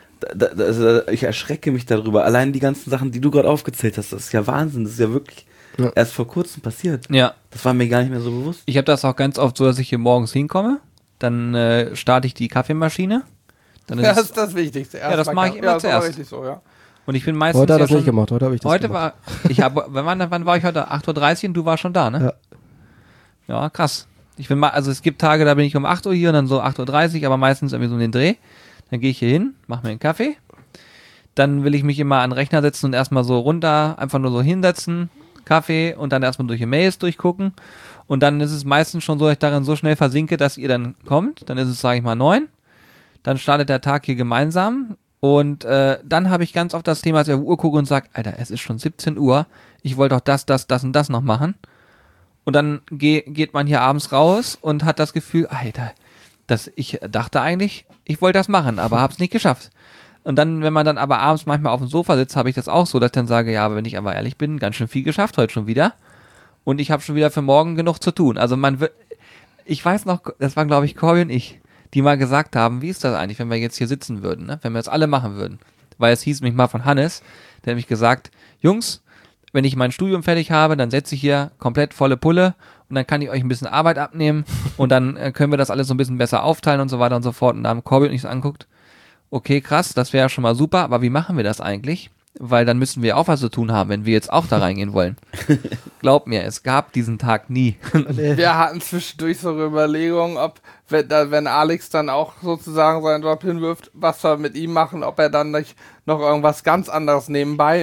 Ich erschrecke mich darüber. Allein die ganzen Sachen, die du gerade aufgezählt hast, das ist ja Wahnsinn. Das ist ja wirklich erst vor kurzem passiert. Ja. Das war mir gar nicht mehr so bewusst. Ich habe das auch ganz oft so, dass ich hier morgens hinkomme, dann starte ich die Kaffeemaschine. Dann Das ist das Wichtigste. Ja, das mache ich immer zuerst. Richtig so, ja. Und ich bin meistens Heute hat er ja das nicht schon, gemacht, heute habe ich das heute gemacht. wann war ich heute? 8:30 Uhr und du warst schon da, ne? Ja. Ja, krass. Also es gibt Tage, da bin ich um 8 Uhr hier und dann so 8:30 Uhr, aber meistens irgendwie so um den Dreh. Dann gehe ich hier hin, mache mir einen Kaffee. Dann will ich mich immer an den Rechner setzen und erstmal so runter, einfach nur so hinsetzen, Kaffee und dann erstmal durch die Mails durchgucken. Und dann ist es meistens schon so, dass ich darin so schnell versinke, dass ihr dann kommt. Dann ist es, sage ich mal, 9. Dann startet der Tag hier gemeinsam Und dann habe ich ganz oft das Thema, dass ich auf die Uhr gucke und sage, Alter, es ist schon 17 Uhr, ich wollte doch das und das noch machen. Und dann geht man hier abends raus und hat das Gefühl, Alter, ich dachte eigentlich, ich wollte das machen, aber habe es nicht geschafft. Und dann, wenn man dann aber abends manchmal auf dem Sofa sitzt, habe ich das auch so, dass ich dann sage, ja, aber wenn ich aber ehrlich bin, ganz schön viel geschafft heute schon wieder. Und ich habe schon wieder für morgen genug zu tun. Also ich weiß noch, das waren glaube ich Corby und ich, die mal gesagt haben, wie ist das eigentlich, wenn wir jetzt hier sitzen würden, ne? Wenn wir das alle machen würden. Weil es hieß mich mal von Hannes, der hat mich gesagt, Jungs, wenn ich mein Studium fertig habe, dann setze ich hier komplett volle Pulle und dann kann ich euch ein bisschen Arbeit abnehmen und dann können wir das alles so ein bisschen besser aufteilen und so weiter und so fort. Und da haben Corby und ich so anguckt, okay, krass, das wäre ja schon mal super, aber wie machen wir das eigentlich? Weil dann müssen wir auch was zu tun haben, wenn wir jetzt auch da reingehen wollen. Glaub mir, es gab diesen Tag nie. Wir hatten zwischendurch so eine Überlegung, ob, wenn Alex dann auch sozusagen seinen Job hinwirft, was wir mit ihm machen, ob er dann nicht noch irgendwas ganz anderes nebenbei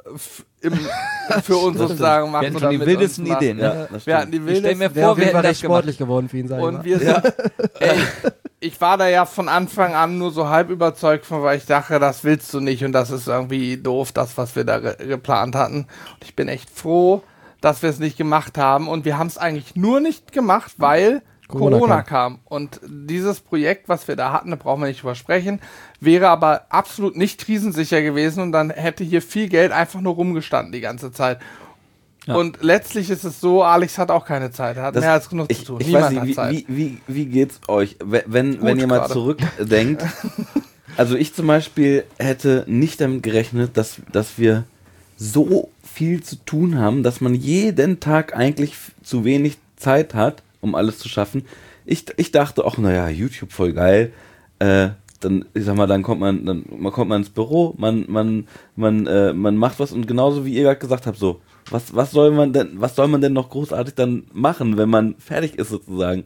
für uns sozusagen macht. Wir hatten schon die wildesten Ideen. Ja, Ne? Wir hatten die Ich stell mir wildesten. vor, wir hätten das recht sportlich geworden für ihn sein. Und wir sind, ey, ich war da ja von Anfang an nur so halb überzeugt von, weil ich dachte, das willst du nicht und das ist irgendwie doof, das, was wir da geplant hatten. Und ich bin echt froh, dass wir es nicht gemacht haben. Und wir haben es eigentlich nur nicht gemacht, weil Corona kam. Und dieses Projekt, was wir da hatten, da brauchen wir nicht drüber sprechen, wäre aber absolut nicht krisensicher gewesen und dann hätte hier viel Geld einfach nur rumgestanden die ganze Zeit. Ja. Und letztlich ist es so, Alex hat auch keine Zeit, er hat mehr als genug zu tun. Ich Niemand weiß hat nicht, Zeit. wie geht's euch, wenn ihr mal gerade. zurückdenkt? Also ich zum Beispiel hätte nicht damit gerechnet, dass wir so viel zu tun haben, dass man jeden Tag eigentlich zu wenig Zeit hat, um alles zu schaffen. Ich dachte auch, naja, YouTube voll geil. Dann, ich sag mal, dann kommt man ins Büro, man macht was und genauso wie ihr gerade gesagt habt, so, was soll man denn noch großartig dann machen, wenn man fertig ist sozusagen?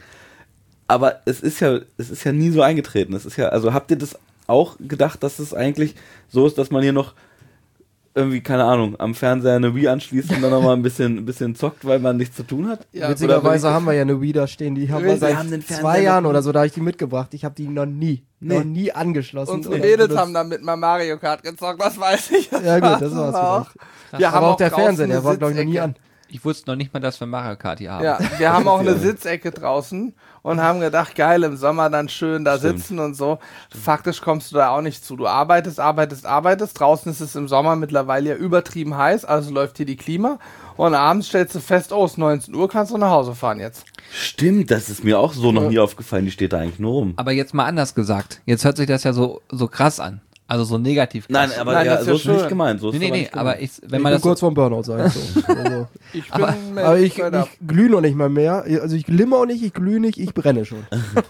Aber es ist ja nie so eingetreten. Es ist ja, also habt ihr das auch gedacht, dass es eigentlich so ist, dass man hier noch irgendwie, keine Ahnung, am Fernseher eine Wii anschließt und dann nochmal ein bisschen zockt, weil man nichts zu tun hat? Ja, witzigerweise haben wir ja eine Wii da stehen, die haben wir Wir seit haben den 2 Fernseher Jahren noch- oder so, da habe ich die mitgebracht. Ich habe die noch nie angeschlossen. Unsere oder Mädels benutzt. haben damit mal Mario Kart gezockt, das weiß ich. Ja gut, das war's auch. vielleicht. Wir haben Aber auch der draußen Fernseher, der eine war glaube ich noch nie Sitzecke. an. Ich wusste noch nicht mal, dass wir Mario Kart hier haben. Ja, wir haben auch eine Sitzecke draußen und haben gedacht, geil, im Sommer dann schön da Stimmt. sitzen und so. Faktisch kommst du da auch nicht zu. Du arbeitest. Draußen ist es im Sommer mittlerweile ja übertrieben heiß, also läuft hier die Klima. Und abends stellst du fest, oh, es ist 19 Uhr, kannst du nach Hause fahren jetzt. Stimmt, das ist mir auch so noch nie aufgefallen, die steht da eigentlich nur rum. Aber jetzt mal anders gesagt. Jetzt hört sich das ja so krass an. Also so negativ krass. Nein, aber Nein, ja, das ist so ja ist nicht schön. gemeint. So ist Nee, aber nicht gemeint. aber wenn Ich man bin das kurz vorm Burnout, sag ich so. Also, Ich Aber- bin aber ich straight up. glühe noch nicht mal mehr. Also ich glimmer auch nicht, ich glühe nicht, ich brenne schon.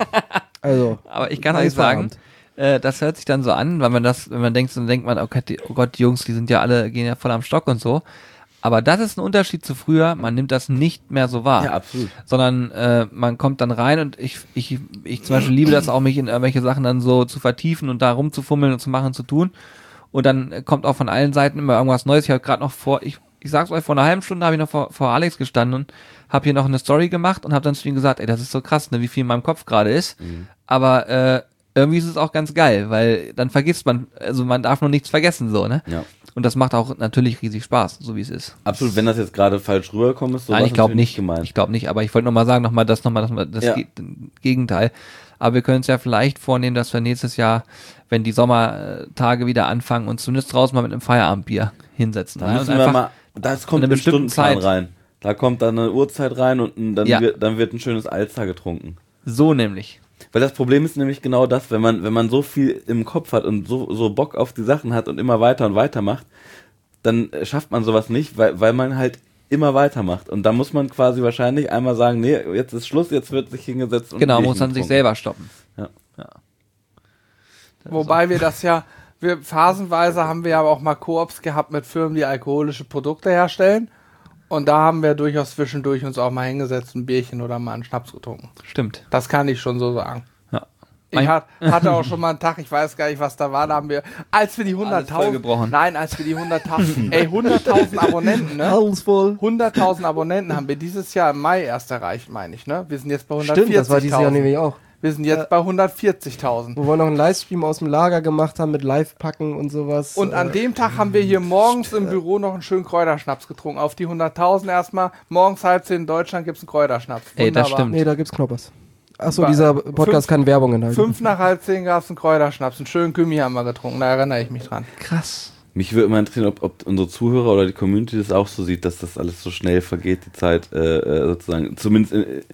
Also, Aber ich kann Nein, euch sagen, Feierabend. das hört sich dann so an, wenn man denkt, dann denkt man, oh Gott, die Jungs, die sind ja alle, gehen ja voll am Stock und so. Aber das ist ein Unterschied zu früher, man nimmt das nicht mehr so wahr. Ja, absolut. Sondern man kommt dann rein und ich zum Beispiel liebe das auch, mich in irgendwelche Sachen dann so zu vertiefen und da rumzufummeln und zu machen und zu tun. Und dann kommt auch von allen Seiten immer irgendwas Neues. Ich habe gerade noch ich sag's euch, vor einer halben Stunde habe ich noch vor Alex gestanden und habe hier noch eine Story gemacht und habe dann zu ihm gesagt, ey, das ist so krass, ne, wie viel in meinem Kopf gerade ist. Aber irgendwie ist es auch ganz geil, weil dann vergisst man, also man darf noch nichts vergessen, so, ne? Ja. Und das macht auch natürlich riesig Spaß, so wie es ist. Absolut, wenn das jetzt gerade falsch rüberkommt, ist so Nein, ich glaube nicht. gemeint. Ich glaube nicht, aber ich wollte nochmal sagen, das Ja. Gegenteil. Aber wir können es ja vielleicht vornehmen, dass wir nächstes Jahr, wenn die Sommertage wieder anfangen, uns zumindest draußen mal mit einem Feierabendbier hinsetzen. Da ne? müssen Und wir einfach mal, das kommt in einer in den bestimmten Stundenplan Zeit. rein. Da kommt dann eine Uhrzeit rein und dann, Ja. dann wird ein schönes Alster getrunken. so nämlich. Weil das Problem ist nämlich genau das, wenn man so viel im Kopf hat und so Bock auf die Sachen hat und immer weiter und weiter macht, dann schafft man sowas nicht, weil man halt immer weitermacht. Und da muss man quasi wahrscheinlich einmal sagen, nee, jetzt ist Schluss, jetzt wird sich hingesetzt und Genau, ein muss Bierchen dann sich getrunken. selber stoppen. Ja. Wobei wir phasenweise haben wir ja auch mal Koops gehabt mit Firmen, die alkoholische Produkte herstellen. Und da haben wir durchaus zwischendurch uns auch mal hingesetzt, ein Bierchen oder mal einen Schnaps getrunken. Stimmt. Das kann ich schon so sagen. Ja. Ich hatte auch schon mal einen Tag, ich weiß gar nicht, was da war, da haben wir, als wir die Alles vollgebrochen. 100.000 Abonnenten, ne? alles voll. 100.000 Abonnenten haben wir dieses Jahr im Mai erst erreicht, meine ich, ne? Wir sind jetzt bei 140.000. Stimmt, das war dieses Jahr nämlich auch. Wir sind jetzt bei 140.000. Wo wir noch einen Livestream aus dem Lager gemacht haben mit Live-Packen und sowas. Und an dem Tag haben wir hier morgens im Büro noch einen schönen Kräuterschnaps getrunken. Auf die 100.000 erstmal. Morgens 9:30 in Deutschland gibt es einen Kräuterschnaps. Ey, das stimmt. Nee, da gibt's Knoppers. Achso, dieser Podcast kann Werbung enthalten. 5 nach 9:30 gab es einen Kräuterschnaps. Einen schönen Gummi haben wir getrunken. Da erinnere ich mich dran. Krass. Mich würde immer interessieren, ob unsere Zuhörer oder die Community das auch so sieht, dass das alles so schnell vergeht, die Zeit, sozusagen, zumindest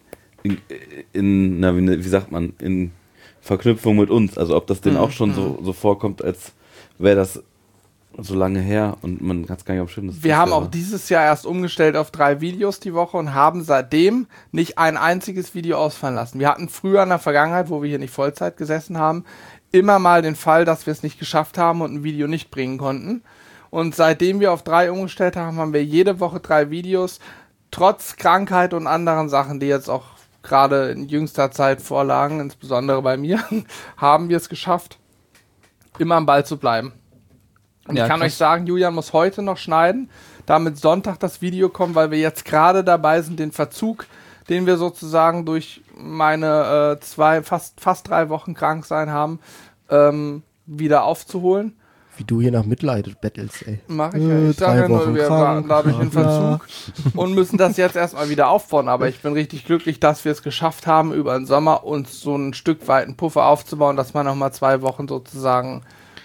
wie sagt man, in Verknüpfung mit uns. Also ob das denen auch schon so vorkommt, als wäre das so lange her und man kann es gar nicht umschreiben. Wir haben auch dieses Jahr erst umgestellt auf 3 Videos die Woche und haben seitdem nicht ein einziges Video ausfallen lassen. Wir hatten früher in der Vergangenheit, wo wir hier nicht Vollzeit gesessen haben, immer mal den Fall, dass wir es nicht geschafft haben und ein Video nicht bringen konnten. Und seitdem wir auf 3 umgestellt haben, haben wir jede Woche 3 Videos, trotz Krankheit und anderen Sachen, die jetzt auch gerade in jüngster Zeit vorlagen, insbesondere bei mir, haben wir es geschafft, immer am Ball zu bleiben. Und Ja, ich kann krass. euch sagen, Julian muss heute noch schneiden, damit Sonntag das Video kommt, weil wir jetzt gerade dabei sind, den Verzug, den wir sozusagen durch meine fast 3 Wochen krank sein haben, wieder aufzuholen. Wie du hier nach Mitleid bettelst, ey. Mach ich ja. Ich sage ja nur, wir waren dadurch in Verzug und müssen das jetzt erstmal wieder aufbauen. Aber ich bin richtig glücklich, dass wir es geschafft haben, über den Sommer uns so ein Stück weit einen Puffer aufzubauen, dass man nochmal 2 Wochen sozusagen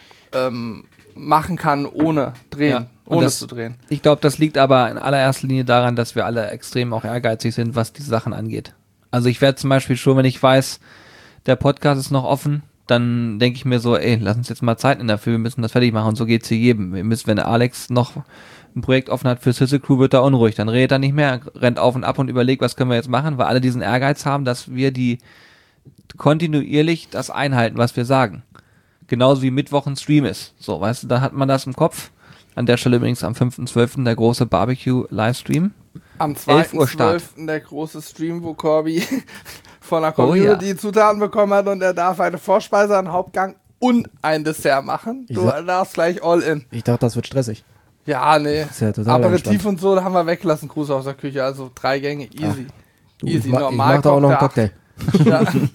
machen kann, ohne drehen, Ja, und ohne das- zu drehen. Ich glaube, das liegt aber in allererster Linie daran, dass wir alle extrem auch ehrgeizig sind, was diese Sachen angeht. Also ich werde zum Beispiel schon, wenn ich weiß, der Podcast ist noch offen, dann denke ich mir so, ey, lass uns jetzt mal Zeit in dafür, wir müssen das fertig machen und so geht's hier jedem. Wir müssen, wenn der Alex noch ein Projekt offen hat für Sizzle Crew, wird er unruhig, dann redet er nicht mehr, rennt auf und ab und überlegt, was können wir jetzt machen, weil alle diesen Ehrgeiz haben, dass wir die kontinuierlich das einhalten, was wir sagen. Genauso wie Mittwoch ein Stream ist. So, weißt du, da hat man das im Kopf. An der Stelle übrigens am 5.12. der große Barbecue-Livestream. Am 11 Uhr Start. 2.12. der große Stream, wo Corby von der Oh ja. Community Zutaten bekommen hat und er darf eine Vorspeise, einen Hauptgang und ein Dessert machen. Ich Du sag- darfst gleich all in. Ich dachte, das wird stressig. Ja, nee. ist ja total Aperitiv entspannt. und so, da haben wir weggelassen, Gruß aus der Küche. Also 3 Gänge, easy. Du, Easy, ich mach normal. da auch noch einen kocht der Cocktail. 8. Ja.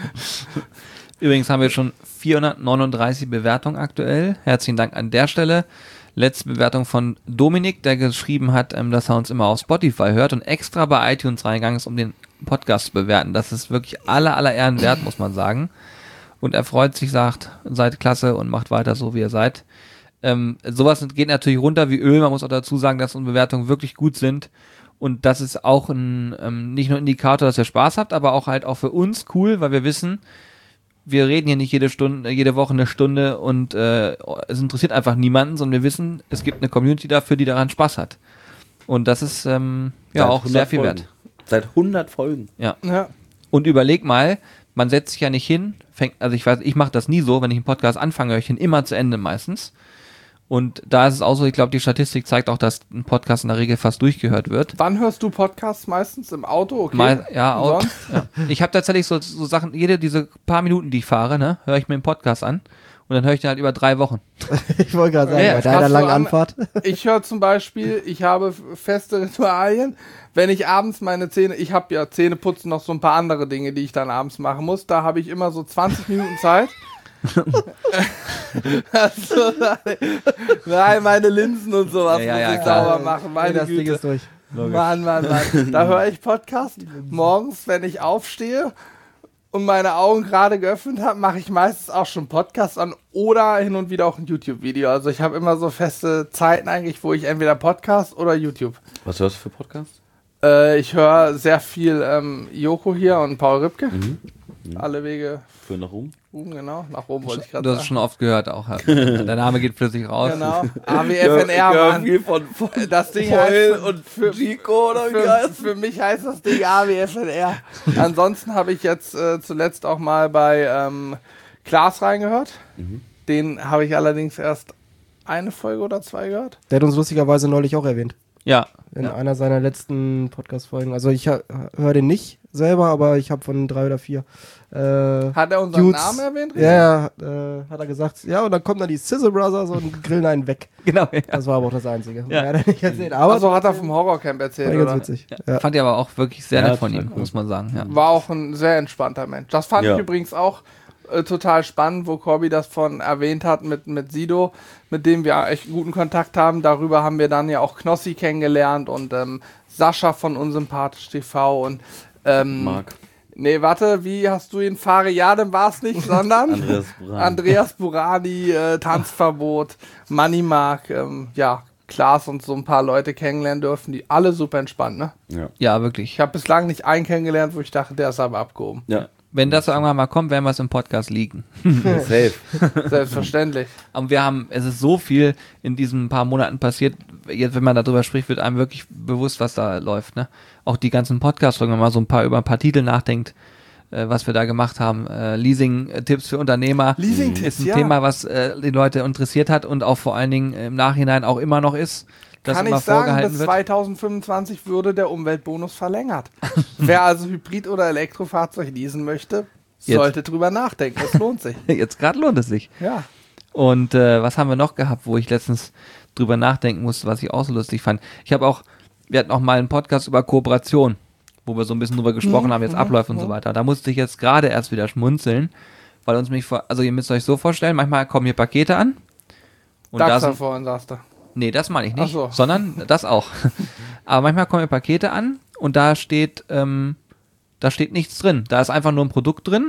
Übrigens haben wir schon 439 Bewertungen aktuell. Herzlichen Dank an der Stelle. Letzte Bewertung von Dominik, der geschrieben hat, dass er uns immer auf Spotify hört und extra bei iTunes reingegangen ist, um den Podcast zu bewerten. Das ist wirklich aller Ehren wert, muss man sagen. Und er freut sich, sagt, seid klasse und macht weiter so, wie ihr seid. Sowas geht natürlich runter wie Öl. Man muss auch dazu sagen, dass unsere Bewertungen wirklich gut sind. Und das ist auch ein, nicht nur Indikator, dass ihr Spaß habt, aber auch halt auch für uns cool, weil wir wissen, wir reden hier nicht jede Woche eine Stunde und es interessiert einfach niemanden, sondern wir wissen, es gibt eine Community dafür, die daran Spaß hat. Und das ist ja Seit auch 100 sehr viel Folgen. wert. Seit 100 Folgen. Ja. Ja. Und überleg mal, man setzt sich ja nicht hin, also ich mache das nie so, wenn ich einen Podcast anfange, höre ich ihn immer zu Ende meistens. Und da ist es auch so, ich glaube, die Statistik zeigt auch, dass ein Podcast in der Regel fast durchgehört wird. Wann hörst du Podcasts meistens? Im Auto? Okay. Ja, Und auch. sonst? Ja. Ich habe tatsächlich so Sachen, diese paar Minuten, die ich fahre, ne, höre ich mir einen Podcast an und dann höre ich den halt über 3 Wochen. Ich wollte gerade sagen, Ja, bei hast deiner du langen an- Anfahrt. Ich höre zum Beispiel, ich habe feste Ritualien, wenn ich abends meine Zähne, ich habe ja Zähneputzen noch so ein paar andere Dinge, die ich dann abends machen muss, da habe ich immer so 20 Minuten Zeit. Also, nein, meine Linsen und sowas Ja, muss ich klar. sauber machen, meine das Ding Güte. ist durch. Mann. Da höre ich Podcast. Morgens, wenn ich aufstehe und meine Augen gerade geöffnet habe, mache ich meistens auch schon Podcast an oder hin und wieder auch ein YouTube-Video. Also ich habe immer so feste Zeiten eigentlich, wo ich entweder Podcast oder YouTube. Was hörst du für Podcasts? Ich höre sehr viel Joko hier und Paul Ripke. Alle Wege Für nach Ruhm? genau. Nach oben wollte ich Du gerade hast es sagen. schon oft gehört auch. Der Name geht plötzlich raus. Genau. AWFNR, Mann. viel von Das Ding Foil heißt und für, Chico oder wie heißt für mich heißt das Ding AWFNR. Ansonsten habe ich jetzt zuletzt auch mal bei Klaas reingehört. Den habe ich allerdings erst eine Folge oder 2 gehört. Der hat uns lustigerweise neulich auch erwähnt. Ja. In einer seiner letzten Podcast-Folgen. Also ich höre den nicht selber, aber ich habe von 3 oder 4. Hat er unseren Dudes, Namen erwähnt? Ja, hat er gesagt. Ja, und dann kommen dann die Sizzle Brothers und grillen einen weg. Genau, ja. Das war aber auch das Einzige. Ja. Mehr hat er nicht erzählt. Aber Also hat er vom Horrorcamp erzählt, war ganz oder? witzig. Ja. Ja. Fand ich aber auch wirklich sehr Ja, nett von total ihm, cool. muss man sagen. Ja. War auch ein sehr entspannter Mensch. Das fand Ja. ich übrigens auch total spannend, wo Corby das von erwähnt hat mit Sido, mit dem wir echt guten Kontakt haben. Darüber haben wir dann ja auch Knossi kennengelernt und Sascha von Unsympathisch TV und Marc. nee, warte, wie hast du ihn? Fariadem war es nicht, sondern Andreas Burani, Tanzverbot, Money Mark, ja, Klaas und so ein paar Leute kennenlernen dürfen, die alle super entspannt, ne? Ja. Ja, wirklich. Ich habe bislang nicht einen kennengelernt, wo ich dachte, der ist aber abgehoben. Ja. Wenn das irgendwann mal kommt, werden wir es im Podcast leaken. Safe. Selbstverständlich. Und es ist so viel in diesen paar Monaten passiert. Jetzt, wenn man darüber spricht, wird einem wirklich bewusst, was da läuft, ne? Auch die ganzen Podcasts, wenn man mal so über ein paar Titel nachdenkt, was wir da gemacht haben. Leasing-Tipps für Unternehmer Leasing-Tipps, ist ein ja. Thema, was die Leute interessiert hat und auch vor allen Dingen im Nachhinein auch immer noch ist. Das Kann immer ich sagen, vorgehalten bis wird. 2025 würde der Umweltbonus verlängert. Wer also Hybrid- oder Elektrofahrzeug leasen möchte, Jetzt. sollte drüber nachdenken. Es lohnt sich. Jetzt gerade lohnt es sich. Ja. Und was haben wir noch gehabt, wo ich letztens drüber nachdenken musste, was ich auch so lustig fand. Wir hatten auch mal einen Podcast über Kooperation, wo wir so ein bisschen drüber gesprochen haben, jetzt abläuft und so weiter. Da musste ich jetzt gerade erst wieder schmunzeln, weil also ihr müsst euch so vorstellen, manchmal kommen hier Pakete an. Und da DAX sind, vorhin sagst du. nee, das meine ich nicht, Ach so. sondern das auch. Aber manchmal kommen hier Pakete an und da steht nichts drin. Da ist einfach nur ein Produkt drin.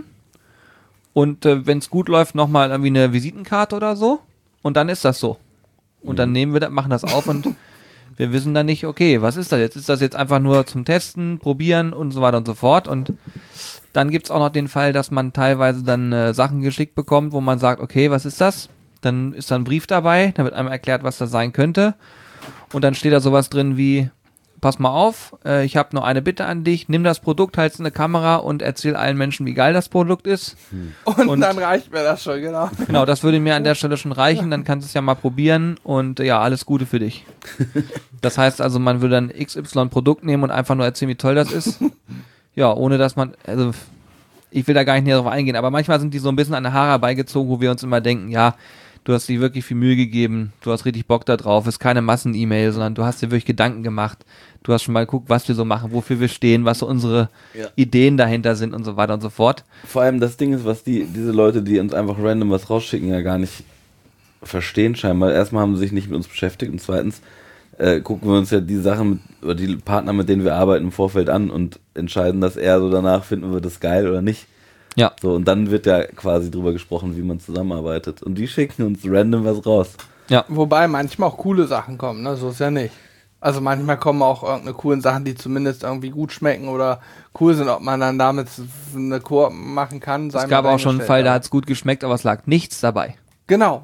Und wenn es gut läuft, nochmal irgendwie eine Visitenkarte oder so. Und dann ist das so. Und dann machen das auf und wir wissen dann nicht, okay, was ist das jetzt? Ist das jetzt einfach nur zum Testen, probieren und so weiter und so fort? Und dann gibt's auch noch den Fall, dass man teilweise dann Sachen geschickt bekommt, wo man sagt, okay, was ist das? Dann ist da ein Brief dabei, da wird einmal erklärt, was das sein könnte. Und dann steht da sowas drin wie, pass mal auf, ich habe nur eine Bitte an dich, nimm das Produkt, halt's in eine Kamera und erzähl allen Menschen, wie geil das Produkt ist. Und dann reicht mir das schon, genau. Genau, das würde mir an der Stelle schon reichen, dann kannst du es ja mal probieren und ja, alles Gute für dich. Das heißt also, man würde dann XY-Produkt nehmen und einfach nur erzählen, wie toll das ist. Ja, ohne dass also ich will da gar nicht näher drauf eingehen, aber manchmal sind die so ein bisschen an der Haare herbeigezogen, wo wir uns immer denken, ja, du hast dir wirklich viel Mühe gegeben, du hast richtig Bock da drauf, ist keine Massen-E-Mail, sondern du hast dir wirklich Gedanken gemacht, du hast schon mal geguckt, was wir so machen, wofür wir stehen, was so unsere Ideen dahinter sind und so weiter und so fort. Vor allem das Ding ist, was diese Leute, die uns einfach random was rausschicken, ja gar nicht verstehen scheinbar. Erstmal haben sie sich nicht mit uns beschäftigt und zweitens gucken wir uns ja die Sachen oder die Partner, mit denen wir arbeiten, im Vorfeld an und entscheiden das eher so danach, finden wir das geil oder nicht. Ja. So, und dann wird ja quasi drüber gesprochen, wie man zusammenarbeitet. Und die schicken uns random was raus. Ja. Wobei manchmal auch coole Sachen kommen, ne? So ist ja nicht. Also manchmal kommen auch irgendeine coolen Sachen, die zumindest irgendwie gut schmecken oder cool sind, ob man dann damit eine Koop machen kann. Es gab auch schon einen Fall, da hat es gut geschmeckt, aber es lag nichts dabei. Genau,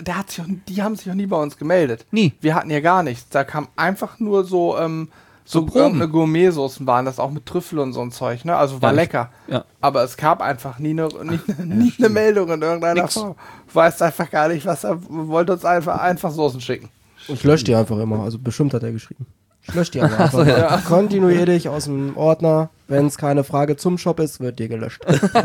die haben sich auch nie bei uns gemeldet. Nie. Wir hatten ja gar nichts. Da kam einfach nur so Proben. irgendeine Gourmetsoßen waren das auch mit Trüffel und so ein Zeug, ne? Also war Ja, lecker. Ja. Aber es gab einfach nie eine Meldung in irgendeiner Nix. Form. Weiß einfach gar nicht, was er wollte uns einfach Soßen schicken. Ich lösche die einfach immer. Also bestimmt hat er geschrieben. Ich lösche die einfach. so, ja. Kontinuierlich aus dem Ordner. Wenn es keine Frage zum Shop ist, wird die gelöscht.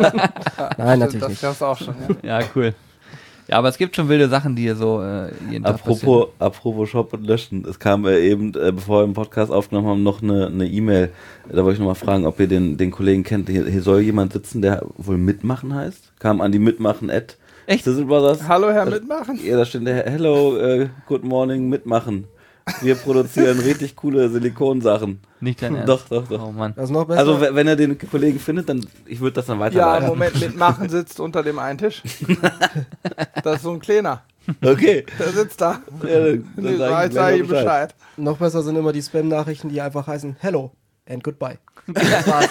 Nein, natürlich Das nicht. gab's auch schon, ja. Ja, cool. Ja, aber es gibt schon wilde Sachen, die hier so jeden Tag passieren. Apropos Shop und Löschen, es kam eben, bevor wir den Podcast aufgenommen haben, noch eine E-Mail. Da wollte ich noch mal fragen, ob ihr den Kollegen kennt. Hier soll jemand sitzen, der wohl Mitmachen heißt. Kam an die Mitmachen @ Echt? Sizzle Brothers. Hallo, Herr Mitmachen. Ja, da steht der Hello, good morning, Mitmachen. Wir produzieren richtig coole Silikonsachen. Nicht dein Ernst? Doch. Oh Mann. Das ist noch besser. Also wenn er den Kollegen findet, dann ich würde das dann Ja, weiterleiten. im Moment Mitmachen sitzt unter dem einen Tisch. Das ist so ein kleiner. Okay. Der sitzt da. Ja, dann Nee, sag ich sag gleich ihm Bescheid. Noch besser sind immer die Spam-Nachrichten, die einfach heißen Hello and goodbye. Das war's.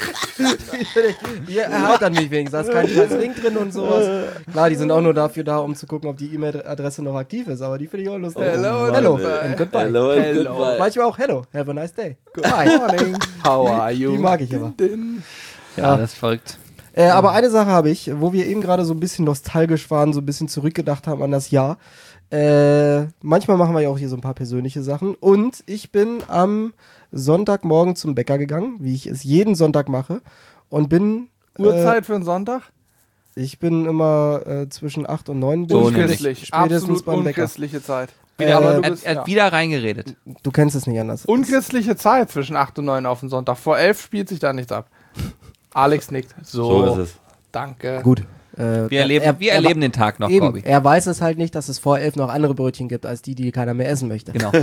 Die erheitern mich wenigstens. Da ist kein scheiß Link drin und sowas. Klar, die sind auch nur dafür da, um zu gucken, ob die E-Mail-Adresse noch aktiv ist, aber die finde ich auch lustig. Hello and Hello goodbye. and goodbye. Hello and Hello. goodbye. Manchmal auch Hello, have a nice day. Good morning. How are you? Die mag ich aber. Ja, das ist verrückt. Aber eine Sache habe ich, wo wir eben gerade so ein bisschen nostalgisch waren, so ein bisschen zurückgedacht haben an das Jahr. Manchmal machen wir ja auch hier so ein paar persönliche Sachen. Und ich bin am Sonntagmorgen zum Bäcker gegangen, wie ich es jeden Sonntag mache. Und bin... Uhrzeit für einen Sonntag? Ich bin immer zwischen 8 und 9. Unchristlich. Spätestens Absolut beim Bäcker. unchristliche Zeit. Aber du er bist, hat wieder reingeredet. Du kennst es nicht anders. Unchristliche Zeit zwischen 8 und 9 auf den Sonntag. Vor 11 spielt sich da nichts ab. Alex nickt. So ist es. Danke. Gut. Wir erleben den Tag noch, Eben, Corby. er weiß es halt nicht, dass es vor 11 noch andere Brötchen gibt, als die keiner mehr essen möchte. Genau.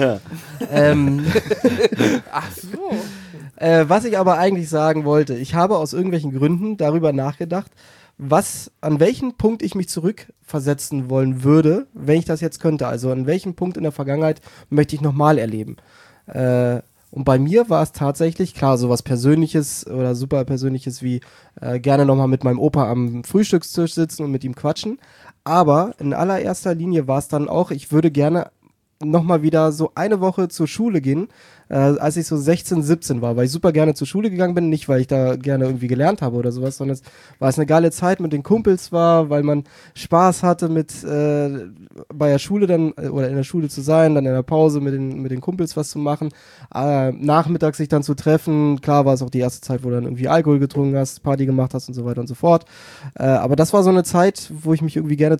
Ach so. Was ich aber eigentlich sagen wollte, ich habe aus irgendwelchen Gründen darüber nachgedacht, an welchen Punkt ich mich zurückversetzen wollen würde, wenn ich das jetzt könnte. Also an welchem Punkt in der Vergangenheit möchte ich nochmal erleben. Und bei mir war es tatsächlich, klar, sowas Persönliches oder super Persönliches wie gerne nochmal mit meinem Opa am Frühstückstisch sitzen und mit ihm quatschen. Aber in allererster Linie war es dann auch, ich würde gerne nochmal wieder so eine Woche zur Schule gehen, als ich so 16, 17 war, weil ich super gerne zur Schule gegangen bin, nicht weil ich da gerne irgendwie gelernt habe oder sowas, sondern weil es eine geile Zeit mit den Kumpels war, weil man Spaß hatte bei der Schule dann, oder in der Schule zu sein, dann in der Pause mit den Kumpels was zu machen, nachmittags sich dann zu treffen, klar war es auch die erste Zeit, wo du dann irgendwie Alkohol getrunken hast, Party gemacht hast und so weiter und so fort, aber das war so eine Zeit, wo ich mich irgendwie gerne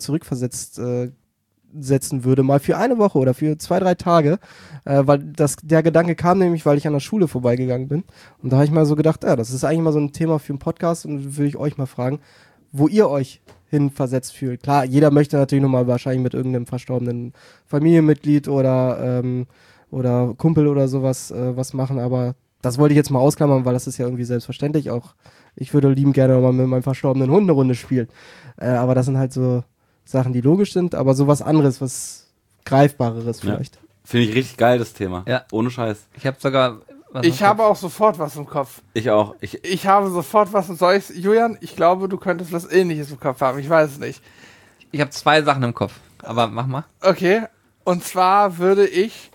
setzen würde, mal für eine Woche oder für 2, 3 Tage, weil der Gedanke kam nämlich, weil ich an der Schule vorbeigegangen bin und da habe ich mal so gedacht, ja, das ist eigentlich mal so ein Thema für einen Podcast und würde ich euch mal fragen, wo ihr euch hinversetzt fühlt. Klar, jeder möchte natürlich nochmal wahrscheinlich mit irgendeinem verstorbenen Familienmitglied oder Kumpel oder sowas was machen, aber das wollte ich jetzt mal ausklammern, weil das ist ja irgendwie selbstverständlich auch. Ich würde liebend gerne nochmal mit meinem verstorbenen Hund eine Runde spielen, aber das sind halt so Sachen, die logisch sind, aber sowas anderes, was Greifbareres vielleicht. Ja. Finde ich richtig geil, das Thema. Ja. Ohne Scheiß. Ich habe sogar... Ich habe auch sofort was im Kopf. Ich auch. Ich habe sofort was im Kopf. Julian, ich glaube, du könntest was Ähnliches im Kopf haben. Ich weiß es nicht. Ich habe 2 Sachen im Kopf, aber mach mal. Okay, und zwar würde ich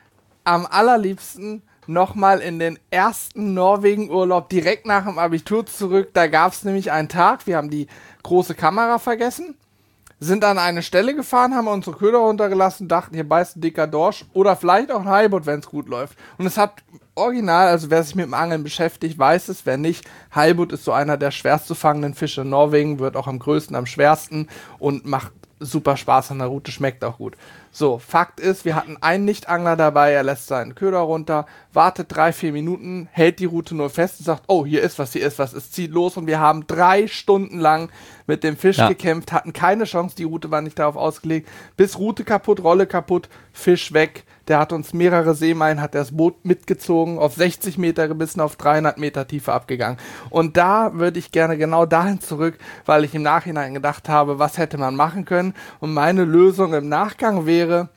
am allerliebsten nochmal in den ersten Norwegen-Urlaub direkt nach dem Abitur zurück. Da gab es nämlich einen Tag, wir haben die große Kamera vergessen, sind an eine Stelle gefahren, haben unsere Köder runtergelassen, dachten, hier beißt ein dicker Dorsch oder vielleicht auch ein Halibut, wenn es gut läuft. Und es hat original, also wer sich mit dem Angeln beschäftigt, weiß es, wer nicht, Halibut ist so einer der schwerst zu fangenden Fische in Norwegen, wird auch am größten, am schwersten und macht super Spaß an der Route, schmeckt auch gut. So, Fakt ist, wir hatten einen Nicht-Angler dabei, er lässt seinen Köder runter, wartet 3-4 Minuten, hält die Route nur fest und sagt, oh, hier ist was, es zieht los und wir haben 3 Stunden lang mit dem Fisch gekämpft, hatten keine Chance, die Route war nicht darauf ausgelegt, bis Route kaputt, Rolle kaputt, Fisch weg, der hat uns mehrere Seemeilen, hat das Boot mitgezogen, auf 60 Meter gebissen, auf 300 Meter Tiefe abgegangen. Und da würde ich gerne genau dahin zurück, weil ich im Nachhinein gedacht habe, was hätte man machen können. Und meine Lösung im Nachgang wäre,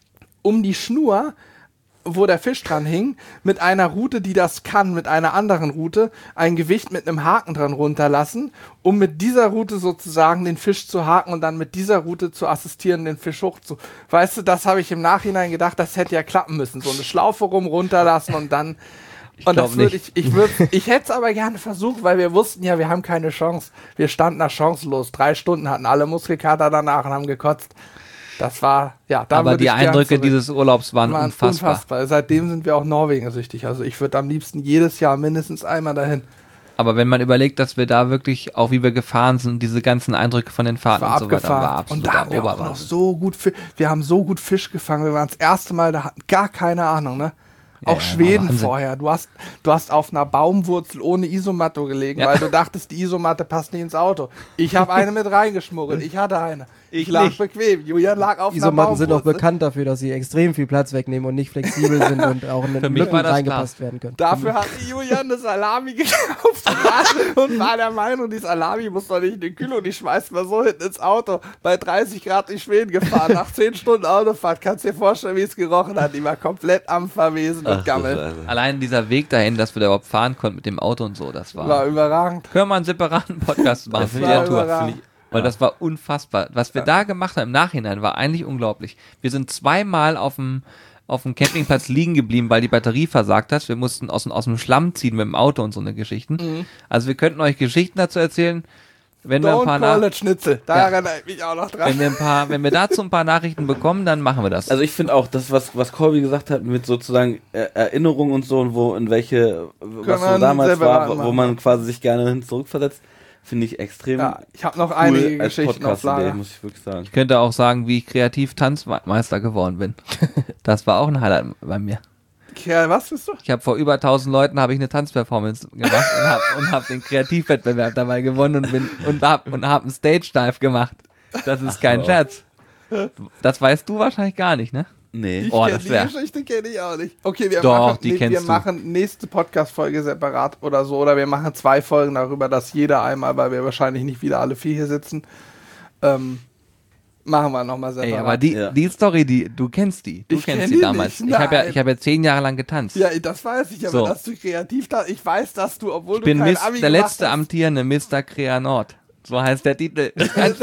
um die Schnur, wo der Fisch dran hing, mit einer Route, die das kann, mit einer anderen Route, ein Gewicht mit einem Haken dran runterlassen, um mit dieser Route sozusagen den Fisch zu haken und dann mit dieser Route zu assistieren, den Fisch Weißt du, das habe ich im Nachhinein gedacht, das hätte ja klappen müssen. So eine Schlaufe runterlassen und dann... Und das würde ich hätte es aber gerne versucht, weil wir wussten ja, wir haben keine Chance. Wir standen da chancenlos. 3 Stunden hatten alle Muskelkater danach und haben gekotzt. Das war, ja, da aber die Eindrücke dieses Urlaubs waren unfassbar. Seitdem sind wir auch Norwegen-süchtig. Also ich würde am liebsten jedes Jahr mindestens einmal dahin. Aber wenn man überlegt, dass wir da wirklich, auch wie wir gefahren sind, diese ganzen Eindrücke von den Fahrten und so weiter, war absolut. Und da haben wir auch noch so gut, wir haben so gut Fisch gefangen. Wir waren das erste Mal, da hatten gar keine Ahnung, ne? Auch Schweden vorher. Du hast auf einer Baumwurzel ohne Isomatte gelegen, weil du dachtest, die Isomatte passt nicht ins Auto. Ich habe eine mit reingeschmuggelt. Ich hatte eine. Ich lag bequem. Julian lag auf einer Baumwurzel. Isomatten sind auch bekannt dafür, dass sie extrem viel Platz wegnehmen und nicht flexibel sind und auch in den Lücken reingepasst werden können. Dafür hat Julian eine Salami gekauft und war der Meinung, die Salami muss doch nicht in den Kühl und die schmeißt mal so hinten ins Auto. Bei 30 Grad in Schweden gefahren. Nach 10 Stunden Autofahrt. Kannst dir vorstellen, wie es gerochen hat. Die war komplett am Verwesen und Gammel. Allein dieser Weg dahin, dass wir da überhaupt fahren konnten mit dem Auto und so, das war überragend. Können wir einen separaten Podcast machen für die Tour. Weil das war unfassbar. Was wir da gemacht haben im Nachhinein, war eigentlich unglaublich. Wir sind 2-mal auf dem Campingplatz liegen geblieben, weil die Batterie versagt hat. Wir mussten aus dem Schlamm ziehen mit dem Auto und so eine Geschichten. Also wir könnten euch Geschichten dazu erzählen. Wenn wir, Schnitzel. Da erinnere ich mich auch noch dran. wenn wir dazu ein paar Nachrichten bekommen, dann machen wir das. Also ich finde auch, das, was Corby gesagt hat, mit sozusagen Erinnerungen und so, und was so damals war, wo man quasi sich gerne hin zurückversetzt, finde ich extrem ich habe noch cool einige als Geschichten auf Podcast-Idee, Lager. muss ich wirklich sagen. Ich könnte auch sagen, wie ich kreativ Tanzmeister geworden bin. Das war auch ein Highlight bei mir. Ja, was bist du? Ich habe vor über 1000 Leuten habe ich eine Tanzperformance gemacht und hab den Kreativwettbewerb dabei gewonnen und hab einen Stage-Dive gemacht. Das ist kein Scherz. Das weißt du wahrscheinlich gar nicht, ne? Nee. Die Geschichte kenne ich auch nicht. Okay, wir machen nächste Podcast-Folge separat oder so. Oder wir machen 2 Folgen darüber, dass jeder einmal, weil wir wahrscheinlich nicht wieder alle 4 hier sitzen, machen wir nochmal separat. Ey, aber die Story, du kennst die. Du kennst die damals. Nicht, ich hab ja 10 Jahre lang getanzt. Ja, das weiß ich, aber So. dass du kreativ da, ich weiß, dass du, obwohl Ich bin du kein Abi der gemacht letzte hast, amtierende Mr. Crea Nord. So heißt der Titel.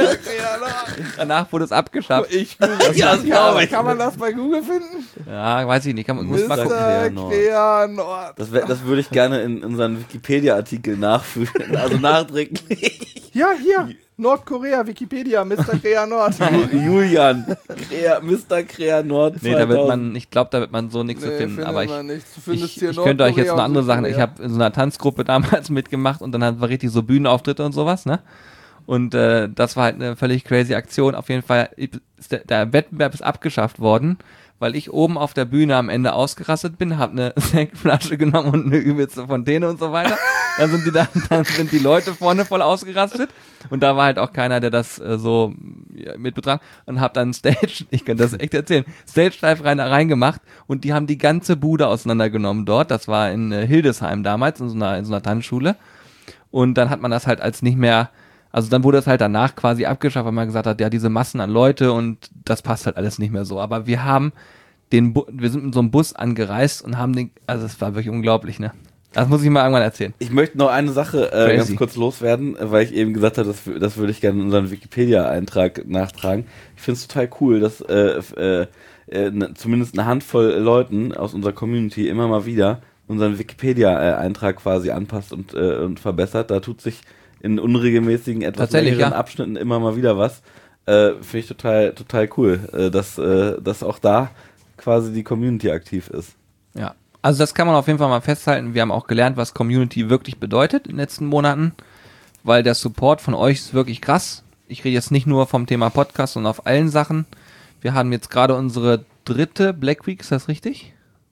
Danach wurde es abgeschafft. Ich google das glaube ich. Kann man das bei Google finden? Ja, weiß ich nicht. Muss mal gucken. Mr. Crea Nord. Das würde ich gerne in unseren Wikipedia-Artikel nachführen, also nachträglich. Ja, hier. Nordkorea, Wikipedia, Mr. Crea Nord. Julian, Mr. Crea Nord 2000. Nee, ich glaube, da wird man so nichts finden. Aber ich könnte euch jetzt noch andere Sachen. Ich habe in so einer Tanzgruppe damals mitgemacht und dann hatten wir richtig so Bühnenauftritte und sowas, ne? Und das war halt eine völlig crazy Aktion. Auf jeden Fall, der Wettbewerb ist abgeschafft worden, weil ich oben auf der Bühne am Ende ausgerastet bin, habe eine Sektflasche genommen und eine übelste Fontäne und so weiter. Dann sind die Leute vorne voll ausgerastet und da war halt auch keiner, der das so mit betrachtet und habe dann ich kann das echt erzählen, Stage-Dive reingemacht und die haben die ganze Bude auseinandergenommen dort. Das war in Hildesheim damals, in so einer Tanzschule. Und dann hat man das halt als nicht mehr, also dann wurde es halt danach quasi abgeschafft, weil man gesagt hat, ja, diese Massen an Leute und das passt halt alles nicht mehr so. Aber wir sind mit so einem Bus angereist und haben also es war wirklich unglaublich, ne? Das muss ich mal irgendwann erzählen. Ich möchte noch eine Sache ganz kurz loswerden, weil ich eben gesagt habe, das würde ich gerne in unseren Wikipedia-Eintrag nachtragen. Ich finde es total cool, dass zumindest eine Handvoll Leuten aus unserer Community immer mal wieder unseren Wikipedia-Eintrag quasi anpasst und verbessert. Da tut sich in unregelmäßigen, etwas längeren Abschnitten immer mal wieder was. Finde ich total cool, dass auch da quasi die Community aktiv ist. Ja, also das kann man auf jeden Fall mal festhalten. Wir haben auch gelernt, was Community wirklich bedeutet in den letzten Monaten, weil der Support von euch ist wirklich krass. Ich rede jetzt nicht nur vom Thema Podcast, sondern auf allen Sachen. Wir haben jetzt gerade unsere 3. Black Week, ist das richtig?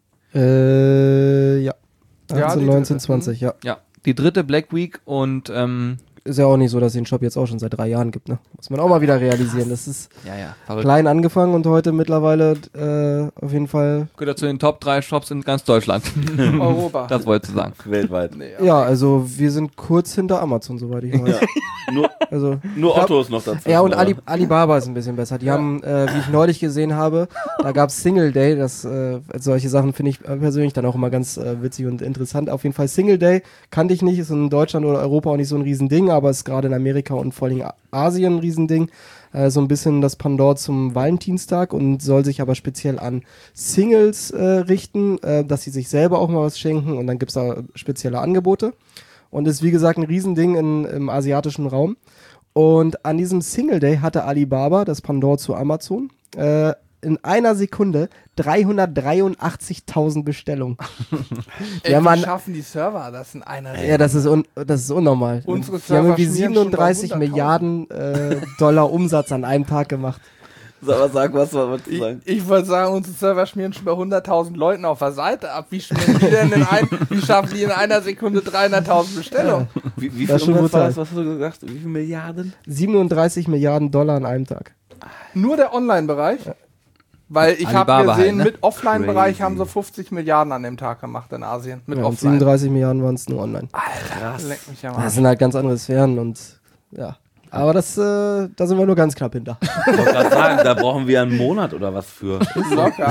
Ja. 18, 19, 20, ja. Ja, die 3. Black Week und Ist ja auch nicht so, dass es den Shop jetzt auch schon seit 3 Jahren gibt, ne? Muss man auch mal wieder realisieren. Das ist verrückt. klein angefangen und heute mittlerweile auf jeden Fall. Gehört er zu den Top 3 Shops in ganz Deutschland. Europa. Das wolltest du sagen. Weltweit. Nee, Ja, also wir sind kurz hinter Amazon, soweit ich weiß. Ja. Nur Otto ist noch dazu. Ja, und Alibaba ist ein bisschen besser. Die haben, wie ich neulich gesehen habe, da gab es Single Day. Solche Sachen finde ich persönlich dann auch immer ganz witzig und interessant. Auf jeden Fall Single Day kannte ich nicht, ist in Deutschland oder Europa auch nicht so ein Riesending, aber ist gerade in Amerika und vor allem Asien ein Riesending. So ein bisschen das Pendant zum Valentinstag und soll sich aber speziell an Singles richten, dass sie sich selber auch mal was schenken und dann gibt es da spezielle Angebote. Und ist wie gesagt ein Riesending im asiatischen Raum. Und an diesem Single Day hatte Alibaba, das Pendant zu Amazon, in einer Sekunde 383.000 Bestellungen. Ey, wie schaffen die Server das in einer Sekunde? Ja, das ist unnormal. Unsere die haben irgendwie Server schmieren 37 schon bei 100.000. Milliarden Dollar Umsatz an einem Tag gemacht. Sag was du sagen. Ich wollte sagen, unsere Server schmieren schon bei 100.000 Leuten auf der Seite ab. Wie schmieren die denn wie schaffen die in einer Sekunde 300.000 Bestellungen? Wie viel Das ist schon Umsatz war brutal. das, was hast du gesagt? Wie viele Milliarden? 37 Milliarden Dollar an einem Tag. Nur der Online-Bereich? Weil ich habe Alibaba gesehen, halt, ne? mit Offline-Bereich Crazy. haben sie 50 Milliarden an dem Tag gemacht in Asien. Mit Ja, und Offline. 37 Milliarden waren es nur online. Alter, leck mich ja mal. Das sind halt ganz andere Sphären und ja. Aber da sind wir nur ganz knapp hinter. Ich wollte gerade sagen, da brauchen wir einen Monat oder was für. Locker.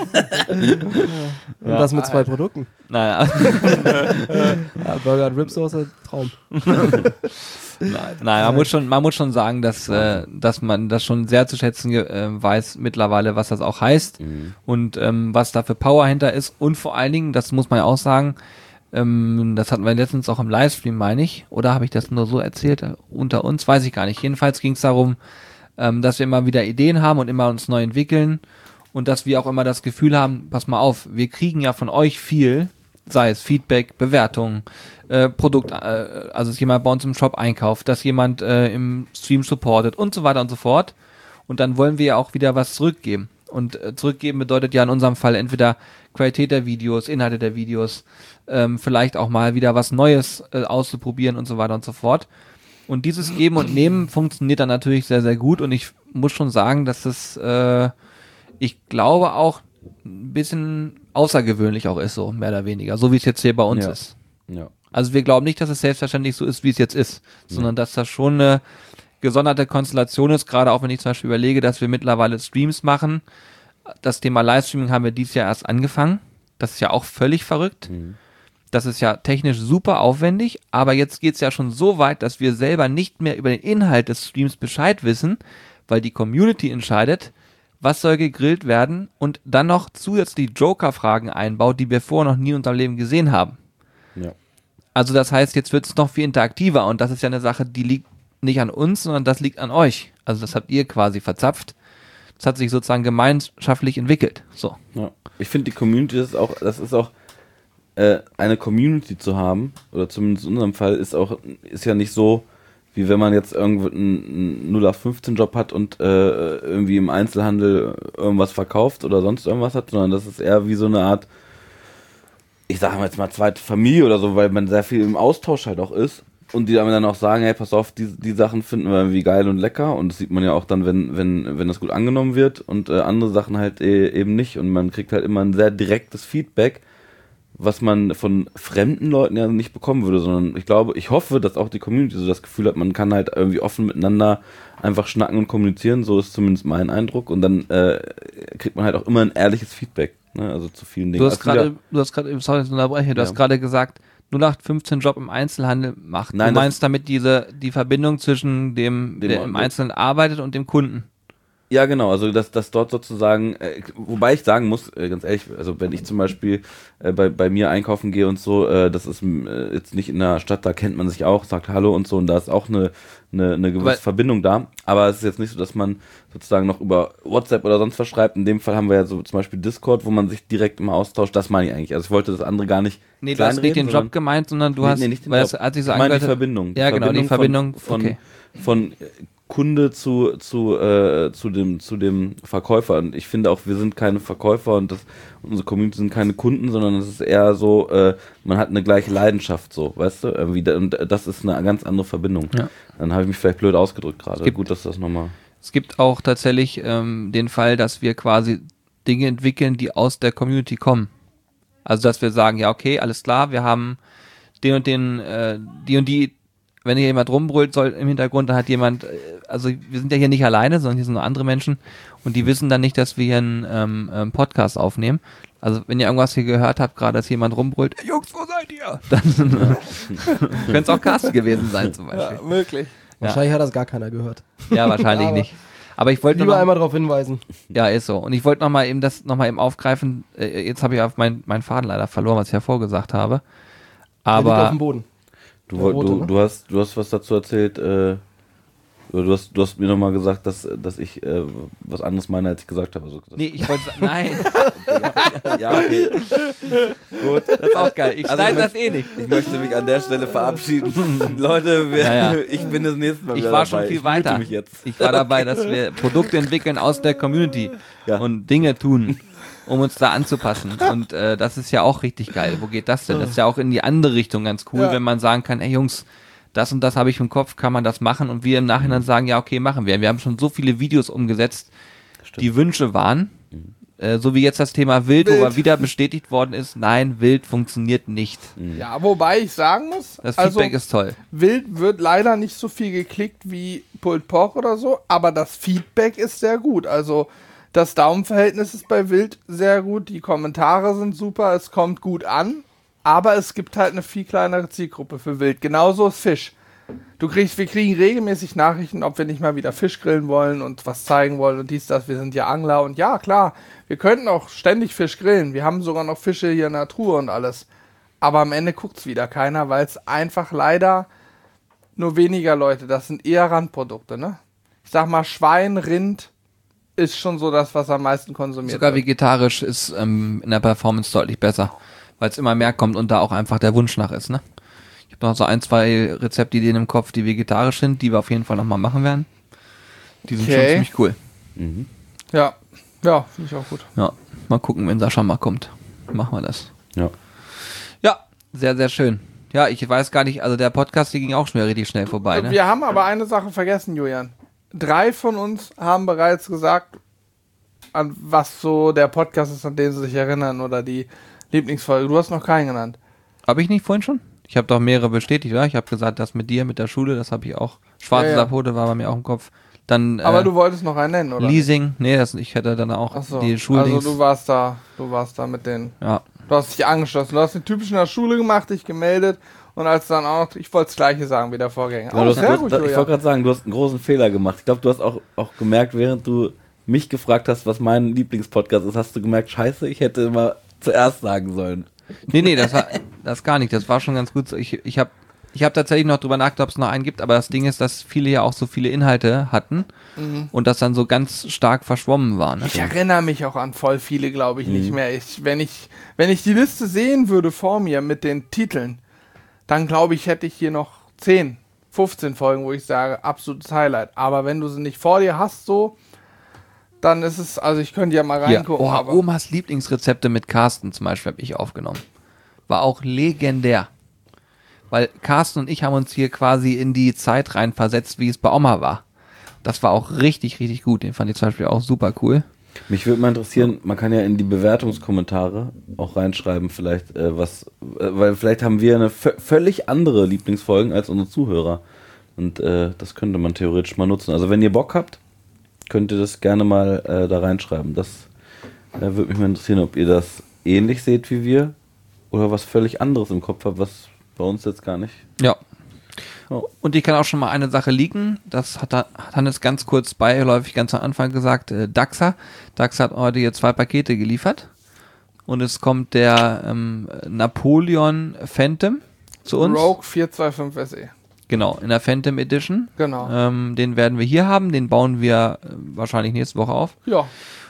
Und das mit 2 Produkten. Naja, Ja, Burger und Ribs Sauce, Traum. man muss schon sagen, dass man das schon sehr zu schätzen weiß mittlerweile, was das auch heißt und was da für Power hinter ist und vor allen Dingen, das muss man ja auch sagen, Das hatten wir letztens auch im Livestream, meine ich. Oder habe ich das nur so erzählt? Unter uns, weiß ich gar nicht. Jedenfalls ging es darum, dass wir immer wieder Ideen haben und immer uns neu entwickeln. Und dass wir auch immer das Gefühl haben, pass mal auf, wir kriegen ja von euch viel, sei es Feedback, Bewertungen, Produkt, also dass jemand bei uns im Shop einkauft, dass jemand im Stream supportet und so weiter und so fort. Und dann wollen wir ja auch wieder was zurückgeben. Und zurückgeben bedeutet ja in unserem Fall entweder Qualität der Videos, Inhalte der Videos, vielleicht auch mal wieder was Neues auszuprobieren und so weiter und so fort. Und dieses Geben und Nehmen funktioniert dann natürlich sehr, sehr gut. Und ich muss schon sagen, dass das, ich glaube, auch ein bisschen außergewöhnlich auch ist, so mehr oder weniger, so wie es jetzt hier bei uns ist. Ja. Also wir glauben nicht, dass es selbstverständlich so ist, wie es jetzt ist, sondern dass das schon eine gesonderte Konstellation ist, gerade auch wenn ich zum Beispiel überlege, dass wir mittlerweile Streams machen. Das Thema Livestreaming haben wir dieses Jahr erst angefangen. Das ist ja auch völlig verrückt. Das ist ja technisch super aufwendig, aber jetzt geht es ja schon so weit, dass wir selber nicht mehr über den Inhalt des Streams Bescheid wissen, weil die Community entscheidet, was soll gegrillt werden und dann noch zusätzlich Joker-Fragen einbaut, die wir vorher noch nie in unserem Leben gesehen haben. Ja. Also das heißt, jetzt wird es noch viel interaktiver und das ist ja eine Sache, die liegt nicht an uns, sondern das liegt an euch. Also das habt ihr quasi verzapft. Das hat sich sozusagen gemeinschaftlich entwickelt. So. Ja. Ich finde, die Community ist auch, eine Community zu haben, oder zumindest in unserem Fall, ist ja nicht so, wie wenn man jetzt irgendwo einen 0815-Job hat und irgendwie im Einzelhandel irgendwas verkauft oder sonst irgendwas hat, sondern das ist eher wie so eine Art, ich sage jetzt mal zweite Familie oder so, weil man sehr viel im Austausch halt auch ist und die dann auch sagen, hey, pass auf, die Sachen finden wir irgendwie geil und lecker und das sieht man ja auch dann, wenn das gut angenommen wird und andere Sachen halt eben nicht und man kriegt halt immer ein sehr direktes Feedback, was man von fremden Leuten ja nicht bekommen würde, sondern ich hoffe, dass auch die Community so das Gefühl hat, man kann halt irgendwie offen miteinander einfach schnacken und kommunizieren, so ist zumindest mein Eindruck und dann kriegt man halt auch immer ein ehrliches Feedback, ne? Also zu vielen Dingen. Du hast gerade, sorry, ich unterbreche, du hast gerade gesagt, 0815 Job im Einzelhandel macht. Nein, du meinst damit die Verbindung zwischen dem der im Einzelhandel arbeitet und dem Kunden? Ja, genau, also dass dort sozusagen, wobei ich sagen muss, ganz ehrlich, also wenn ich zum Beispiel bei mir einkaufen gehe und so, das ist jetzt nicht in der Stadt, da kennt man sich auch, sagt Hallo und so und da ist auch eine gewisse Verbindung da, aber es ist jetzt nicht so, dass man sozusagen noch über WhatsApp oder sonst was schreibt, in dem Fall haben wir ja so zum Beispiel Discord, wo man sich direkt immer austauscht, das meine ich eigentlich, also ich wollte das andere gar nicht Nee, du hast nicht den Job gemeint, sondern du hast, nicht den weil Job. das, als ich so Ich meine die angehört, Verbindung. ja genau, die Verbindung von Kunde zu dem Verkäufer. Und ich finde auch, wir sind keine Verkäufer und unsere Community sind keine Kunden, sondern es ist eher so, man hat eine gleiche Leidenschaft, so, weißt du? Irgendwie, und das ist eine ganz andere Verbindung. Ja. Dann habe ich mich vielleicht blöd ausgedrückt gerade. Gut, dass das nochmal. Es gibt auch tatsächlich den Fall, dass wir quasi Dinge entwickeln, die aus der Community kommen. Also, dass wir sagen, ja, okay, alles klar, wir haben den und den, die und die. Wenn hier jemand rumbrüllt soll im Hintergrund, dann hat jemand, also wir sind ja hier nicht alleine, sondern hier sind noch andere Menschen und die wissen dann nicht, dass wir hier einen Podcast aufnehmen. Also wenn ihr irgendwas hier gehört habt, gerade dass jemand rumbrüllt, Jungs, wo seid ihr? Dann könnte es auch Carsten gewesen sein zum Beispiel. Ja, möglich. Wahrscheinlich hat das gar keiner gehört. Ja, wahrscheinlich Aber nicht. Aber ich wollte Lieber einmal darauf hinweisen. Ja, ist so. Und ich wollte nochmal eben aufgreifen. Jetzt habe ich auf meinen Faden leider verloren, was ich ja vorgesagt habe. Der liegt auf Aber dem Boden. Du hast was dazu erzählt, du hast mir nochmal gesagt, dass ich was anderes meine, als ich gesagt habe. Also nee, ich wollte nein. Ja, okay. Gut, das ist auch geil. Ich schneide das eh nicht. Ich möchte mich an der Stelle verabschieden. Leute, ich bin das nächste Mal Ich wieder war dabei. schon viel weiter. Mich jetzt. Ich war dabei, dass wir Produkte entwickeln aus der Community und Dinge tun, um uns da anzupassen. Und das ist ja auch richtig geil. Wo geht das denn? Das ist ja auch in die andere Richtung ganz cool, wenn man sagen kann, ey Jungs, das und das habe ich im Kopf, kann man das machen? Und wir im Nachhinein sagen, ja okay, machen wir. Wir haben schon so viele Videos umgesetzt, die Wünsche waren. So wie jetzt das Thema Wild, wo mal wieder bestätigt worden ist, nein, Wild funktioniert nicht. Ja, wobei ich sagen muss, Das Feedback ist toll. Wild wird leider nicht so viel geklickt wie Pulled Pork oder so, aber das Feedback ist sehr gut. Also das Daumenverhältnis ist bei Wild sehr gut, die Kommentare sind super, es kommt gut an, aber es gibt halt eine viel kleinere Zielgruppe für Wild. Genauso ist Fisch. Wir kriegen regelmäßig Nachrichten, ob wir nicht mal wieder Fisch grillen wollen und was zeigen wollen und dies, das. Wir sind ja Angler und ja, klar, wir könnten auch ständig Fisch grillen. Wir haben sogar noch Fische hier in der Truhe und alles. aber am Ende guckt es wieder keiner, weil es einfach leider nur weniger Leute, das sind eher Randprodukte, ne? Ich sag mal, Schwein, Rind ist schon so das, was am meisten konsumiert Sogar wird. vegetarisch ist in der Performance deutlich besser, weil es immer mehr kommt und da auch einfach der Wunsch nach ist, ne? Ich habe noch so 1, 2 Rezeptideen im Kopf, die vegetarisch sind, die wir auf jeden Fall nochmal machen werden. Die sind schon Okay. ziemlich cool. Mhm. Ja, finde ich auch gut. Ja, mal gucken, wenn Sascha mal kommt. Machen wir das. Ja. Ja, sehr, sehr schön. Ja, ich weiß gar nicht, also der Podcast, die ging auch schon richtig schnell vorbei, ne? Wir haben aber eine Sache vergessen, Julian. 3 von uns haben bereits gesagt, an was so der Podcast ist, an den sie sich erinnern oder die Lieblingsfolge. Du hast noch keinen genannt. Habe ich nicht vorhin schon? Ich habe doch mehrere bestätigt, oder? Ich habe gesagt, das mit dir, mit der Schule, das habe ich auch. Schwarze Ja. Sapote war bei mir auch im Kopf. Dann Aber du wolltest noch einen nennen, oder? Leasing, nee, ich hätte dann auch Ach so. die Schuldings. Also du warst da mit den. Ja, Du hast dich angeschlossen. Du hast den typischen in der Schule gemacht, dich gemeldet und als dann auch noch, ich wollte das Gleiche sagen wie der Vorgänger. Ja, Sehr gut, ich wollte Julian. gerade sagen, du hast einen großen Fehler gemacht. Ich glaube, du hast auch gemerkt, während du mich gefragt hast, was mein Lieblingspodcast ist, hast du gemerkt, scheiße, ich hätte immer zuerst sagen sollen. nee, das gar nicht. Das war schon ganz gut so. Ich hab tatsächlich noch drüber nachgedacht, ob es noch einen gibt, aber das Ding ist, dass viele ja auch so viele Inhalte hatten und das dann so ganz stark verschwommen war. Ne? Ich erinnere mich auch an voll viele, glaube ich, nicht mehr. Wenn ich die Liste sehen würde vor mir mit den Titeln, dann glaube ich, hätte ich hier noch 10, 15 Folgen, wo ich sage, absolutes Highlight. Aber wenn du sie nicht vor dir hast, so, dann ist es, also ich könnte ja mal Hier, reingucken. aber Omas Lieblingsrezepte mit Carsten zum Beispiel habe ich aufgenommen. War auch legendär. Weil Carsten und ich haben uns hier quasi in die Zeit reinversetzt, wie es bei Oma war. Das war auch richtig, richtig gut. Den fand ich zum Beispiel auch super cool. Mich würde mal interessieren, man kann ja in die Bewertungskommentare auch reinschreiben, vielleicht weil vielleicht haben wir eine völlig andere Lieblingsfolgen als unsere Zuhörer. Und das könnte man theoretisch mal nutzen. Also wenn ihr Bock habt, könnt ihr das gerne mal da reinschreiben. Das würde mich mal interessieren, ob ihr das ähnlich seht wie wir oder was völlig anderes im Kopf habt, was bei uns jetzt gar nicht. Ja. Oh. Und ich kann auch schon mal eine Sache leaken. Das hat Hannes ganz kurz beiläufig ganz am Anfang gesagt. Daxa. Daxa hat heute hier 2 Pakete geliefert. Und es kommt der Napoleon Phantom zu uns. Rogue 425 SE. Genau, in der Phantom Edition. Genau. Den werden wir hier haben. Den bauen wir wahrscheinlich nächste Woche auf. Ja.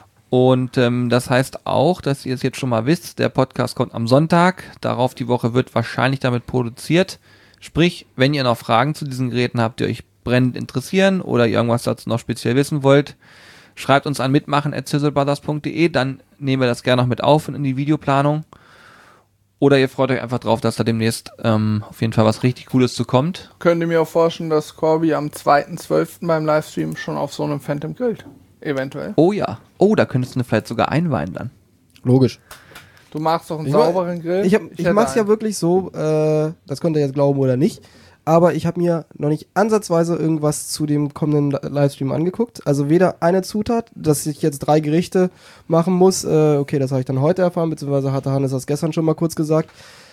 Und das heißt auch, dass ihr es jetzt schon mal wisst, der Podcast kommt am Sonntag. Darauf die Woche wird wahrscheinlich damit produziert. Sprich, wenn ihr noch Fragen zu diesen Geräten habt, die euch brennend interessieren oder ihr irgendwas dazu noch speziell wissen wollt, schreibt uns an mitmachen@sizzlebrothers.de, dann nehmen wir das gerne noch mit auf in die Videoplanung. Oder ihr freut euch einfach drauf, dass da demnächst auf jeden Fall was richtig Cooles zu kommt. Könnt ihr mir auch vorstellen, dass Corby am 2.12. beim Livestream schon auf so einem Phantom grillt? Eventuell. Oh ja. Oh, da könntest du vielleicht sogar einweihen dann. Logisch. Du machst doch einen Ich sauberen Grill. Ich hätte mach's ja einen. wirklich so, das könnt ihr jetzt glauben oder nicht, aber ich habe mir noch nicht ansatzweise irgendwas zu dem kommenden Livestream angeguckt. Also weder eine Zutat, dass ich jetzt 3 Gerichte machen muss. Okay, das habe ich dann heute erfahren, beziehungsweise hatte Hannes das gestern schon mal kurz gesagt.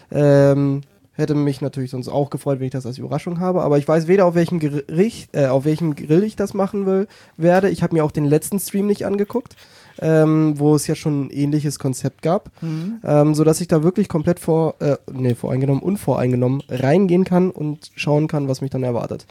Hätte mich natürlich sonst auch gefreut, wenn ich das als Überraschung habe. Aber ich weiß weder auf welchem auf welchem Grill ich das machen werde. Ich habe mir auch den letzten Stream nicht angeguckt, wo es ja schon ein ähnliches Konzept gab, sodass ich da wirklich komplett unvoreingenommen reingehen kann und schauen kann, was mich dann erwartet.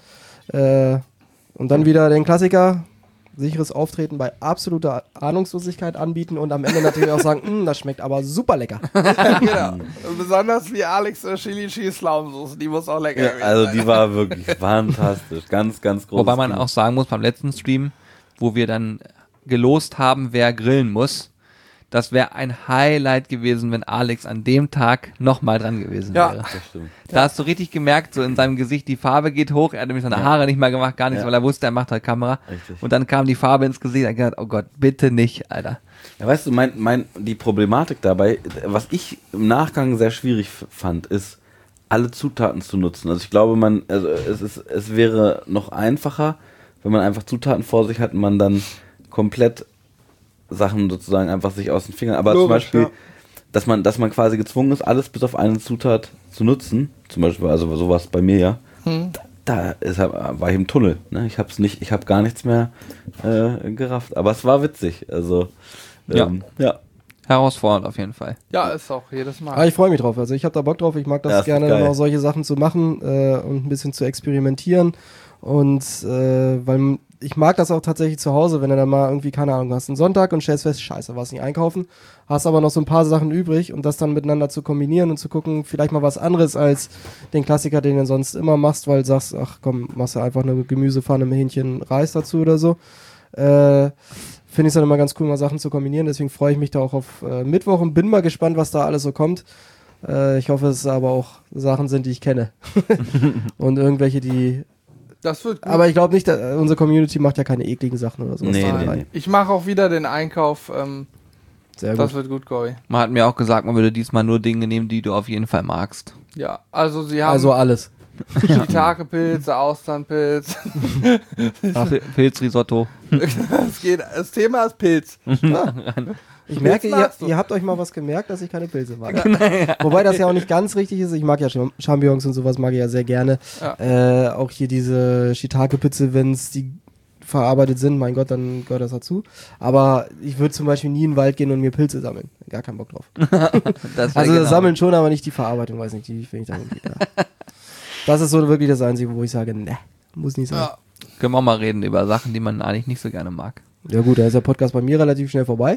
Und dann wieder den Klassiker, sicheres Auftreten bei absoluter Ahnungslosigkeit anbieten und am Ende natürlich auch sagen, das schmeckt aber super lecker. Genau. Besonders wie Alex Chili Cheese Laugensoße, die muss auch lecker Ja, gewesen also sein. die war wirklich fantastisch. Ganz, ganz groß. Wobei man auch sagen muss, beim letzten Stream, wo wir dann gelost haben, wer grillen muss, das wäre ein Highlight gewesen, wenn Alex an dem Tag nochmal dran gewesen Ja. wäre. Das stimmt. Da hast du richtig gemerkt, so in seinem Gesicht, die Farbe geht hoch, er hat nämlich seine Haare nicht mehr gemacht, gar nichts, Ja. weil er wusste, er macht halt Kamera. Richtig. Und dann kam die Farbe ins Gesicht, er hat gedacht, oh Gott, bitte nicht, Alter. Ja, weißt du, die Problematik dabei, was ich im Nachgang sehr schwierig fand, ist, alle Zutaten zu nutzen. Also ich glaube, es wäre noch einfacher, wenn man einfach Zutaten vor sich hat und man dann komplett Sachen sozusagen einfach sich aus den Fingern. Aber zum Logisch, Beispiel, ja. dass man quasi gezwungen ist, alles bis auf eine Zutat zu nutzen. Zum Beispiel, also sowas bei mir ja. War ich im Tunnel. Ne? Ich habe gar nichts mehr gerafft. Aber es war witzig. Also ja. Herausfordernd auf jeden Fall. Ja, ist auch jedes Mal. Aber ich freue mich drauf. Also ich habe da Bock drauf. Ich mag das Ja, ist gerne, geil. dann auch solche Sachen zu machen und ein bisschen zu experimentieren. Und weil ich mag das auch tatsächlich zu Hause, wenn du dann mal irgendwie, keine Ahnung, hast einen Sonntag und stellst fest, scheiße, warst nicht einkaufen, hast aber noch so ein paar Sachen übrig und das dann miteinander zu kombinieren und zu gucken, vielleicht mal was anderes als den Klassiker, den du sonst immer machst, weil du sagst, ach komm, machst du einfach eine Gemüsepfanne mit Hähnchen, Reis dazu oder so. Finde ich es dann immer ganz cool, mal Sachen zu kombinieren. Deswegen freue ich mich da auch auf Mittwoch und bin mal gespannt, was da alles so kommt. Ich hoffe, es aber auch Sachen sind, die ich kenne. Und irgendwelche, die... Das wird gut. Aber ich glaube nicht, unsere Community macht ja keine ekligen Sachen oder so. Nee. Ich mache auch wieder den Einkauf. Sehr Das gut. wird gut, Cory. Man hat mir auch gesagt, man würde diesmal nur Dinge nehmen, die du auf jeden Fall magst. Ja, also sie haben Also alles. Shiitake-Pilze, Austernpilz. Pilzrisotto. Das Thema ist Pilz. Ich merke, magst du. ihr habt euch mal was gemerkt, dass ich keine Pilze mag. Wobei das ja auch nicht ganz richtig ist. Ich mag ja Champignons und sowas mag ich ja sehr gerne. Ja. Auch hier diese Shiitake-Pilze, wenn es die verarbeitet sind, mein Gott, dann gehört das dazu. Aber ich würde zum Beispiel nie in den Wald gehen und mir Pilze sammeln. Gar keinen Bock drauf. Das Also genau. das Sammeln schon, aber nicht die Verarbeitung, weiß nicht, die finde ich dann irgendwie. Ja. Das ist so wirklich das Einzige, wo ich sage, ne, muss nicht sein. Ja. Können wir auch mal reden über Sachen, die man eigentlich nicht so gerne mag. Ja gut, da ist der Podcast bei mir relativ schnell vorbei.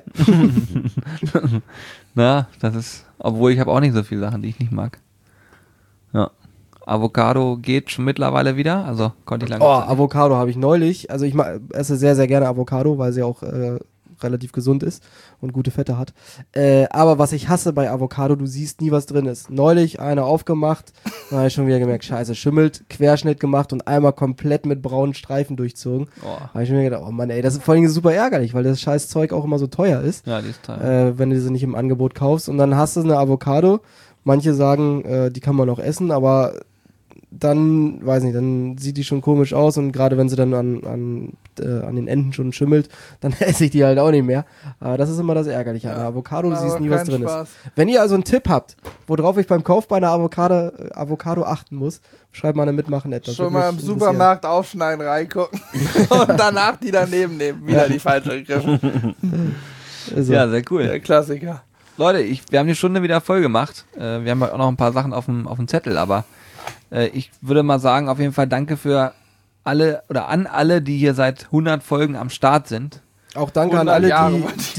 Na, das ist, obwohl ich habe auch nicht so viele Sachen, die ich nicht mag. Ja. Avocado geht schon mittlerweile wieder, also konnte ich lange. Oh, Avocado habe ich neulich. Also ich esse sehr, sehr gerne Avocado, weil sie auch relativ gesund ist und gute Fette hat. Aber was ich hasse bei Avocado, du siehst nie, was drin ist. Neulich eine aufgemacht, dann habe ich schon wieder gemerkt, scheiße, schimmelt, Querschnitt gemacht und einmal komplett mit braunen Streifen durchzogen. Oh. Habe ich mir gedacht, oh Mann, ey, das ist vor allem super ärgerlich, weil das scheiß Zeug auch immer so teuer ist, Ja, die ist toll. wenn du sie nicht im Angebot kaufst. Und dann hast du eine Avocado. Manche sagen, die kann man noch essen, aber dann, weiß nicht, dann sieht die schon komisch aus und gerade wenn sie dann an den Enden schon schimmelt, dann esse ich die halt auch nicht mehr. Aber das ist immer das Ärgerliche an der Avocado, du siehst nie, was drin ist. Wenn ihr also einen Tipp habt, worauf ich beim Kauf bei einer Avocado achten muss, schreibt mal eine Mitmachen etwas. Schon mal im Supermarkt aufschneiden, reingucken und danach die daneben nehmen. Wieder die falsche gegriffen. Also, Ja, sehr cool. Der Klassiker. Leute, wir haben die Stunde wieder voll gemacht. Wir haben auch noch ein paar Sachen auf dem Zettel, aber ich würde mal sagen, auf jeden Fall danke für alle oder an alle, die hier seit 100 Folgen am Start sind. auch danke an 100 alle, Jahre,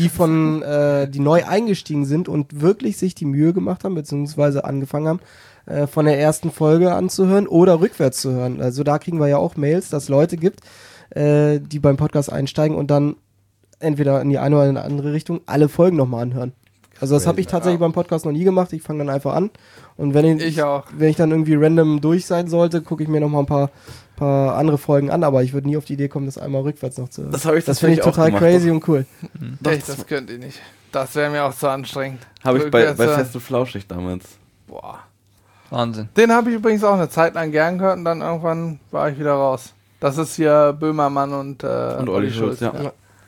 die neu eingestiegen sind und wirklich sich die Mühe gemacht haben, beziehungsweise angefangen haben, von der ersten Folge anzuhören oder rückwärts zu hören. Also da kriegen wir ja auch Mails, dass es Leute gibt, die beim Podcast einsteigen und dann entweder in die eine oder in die andere Richtung alle Folgen nochmal anhören. Also das habe ich tatsächlich beim Podcast noch nie gemacht. Ich fange dann einfach an und wenn Ich auch. wenn ich dann irgendwie random durch sein sollte, gucke ich mir nochmal ein paar andere Folgen an, aber ich würde nie auf die Idee kommen, das einmal rückwärts noch zu hören. Das habe ich Das finde ich tatsächlich total auch gemacht. crazy und cool. Echt, das könnt ihr nicht. Das wäre mir auch zu anstrengend. Habe ich bei Rückwärts, Fest und Flauschig damals. Boah. Wahnsinn. Den habe ich übrigens auch eine Zeit lang gern gehört und dann irgendwann war ich wieder raus. Das ist hier Böhmermann und Olli Schulz, ja.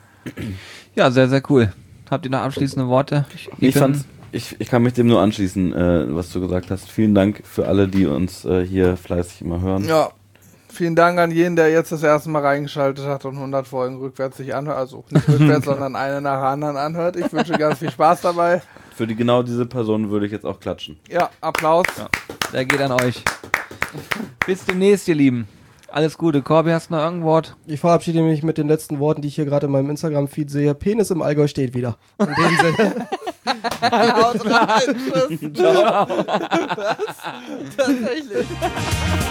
Ja, sehr, sehr cool. Habt ihr noch abschließende Worte? Ich kann mich dem nur anschließen, was du gesagt hast. Vielen Dank für alle, die uns hier fleißig immer hören. Ja. Vielen Dank an jeden, der jetzt das erste Mal reingeschaltet hat und 100 Folgen rückwärts sich anhört. Also nicht rückwärts, sondern eine nach der anderen anhört. Ich wünsche ganz viel Spaß dabei. Für genau diese Person würde ich jetzt auch klatschen. Ja, Applaus. Ja. Der geht an euch. Bis demnächst, ihr Lieben. Alles Gute. Corby, hast du noch irgendein Wort? Ich verabschiede mich mit den letzten Worten, die ich hier gerade in meinem Instagram-Feed sehe. Penis im Allgäu steht wieder. In dem Sinne. Haut rein. Tschüss. Tatsächlich.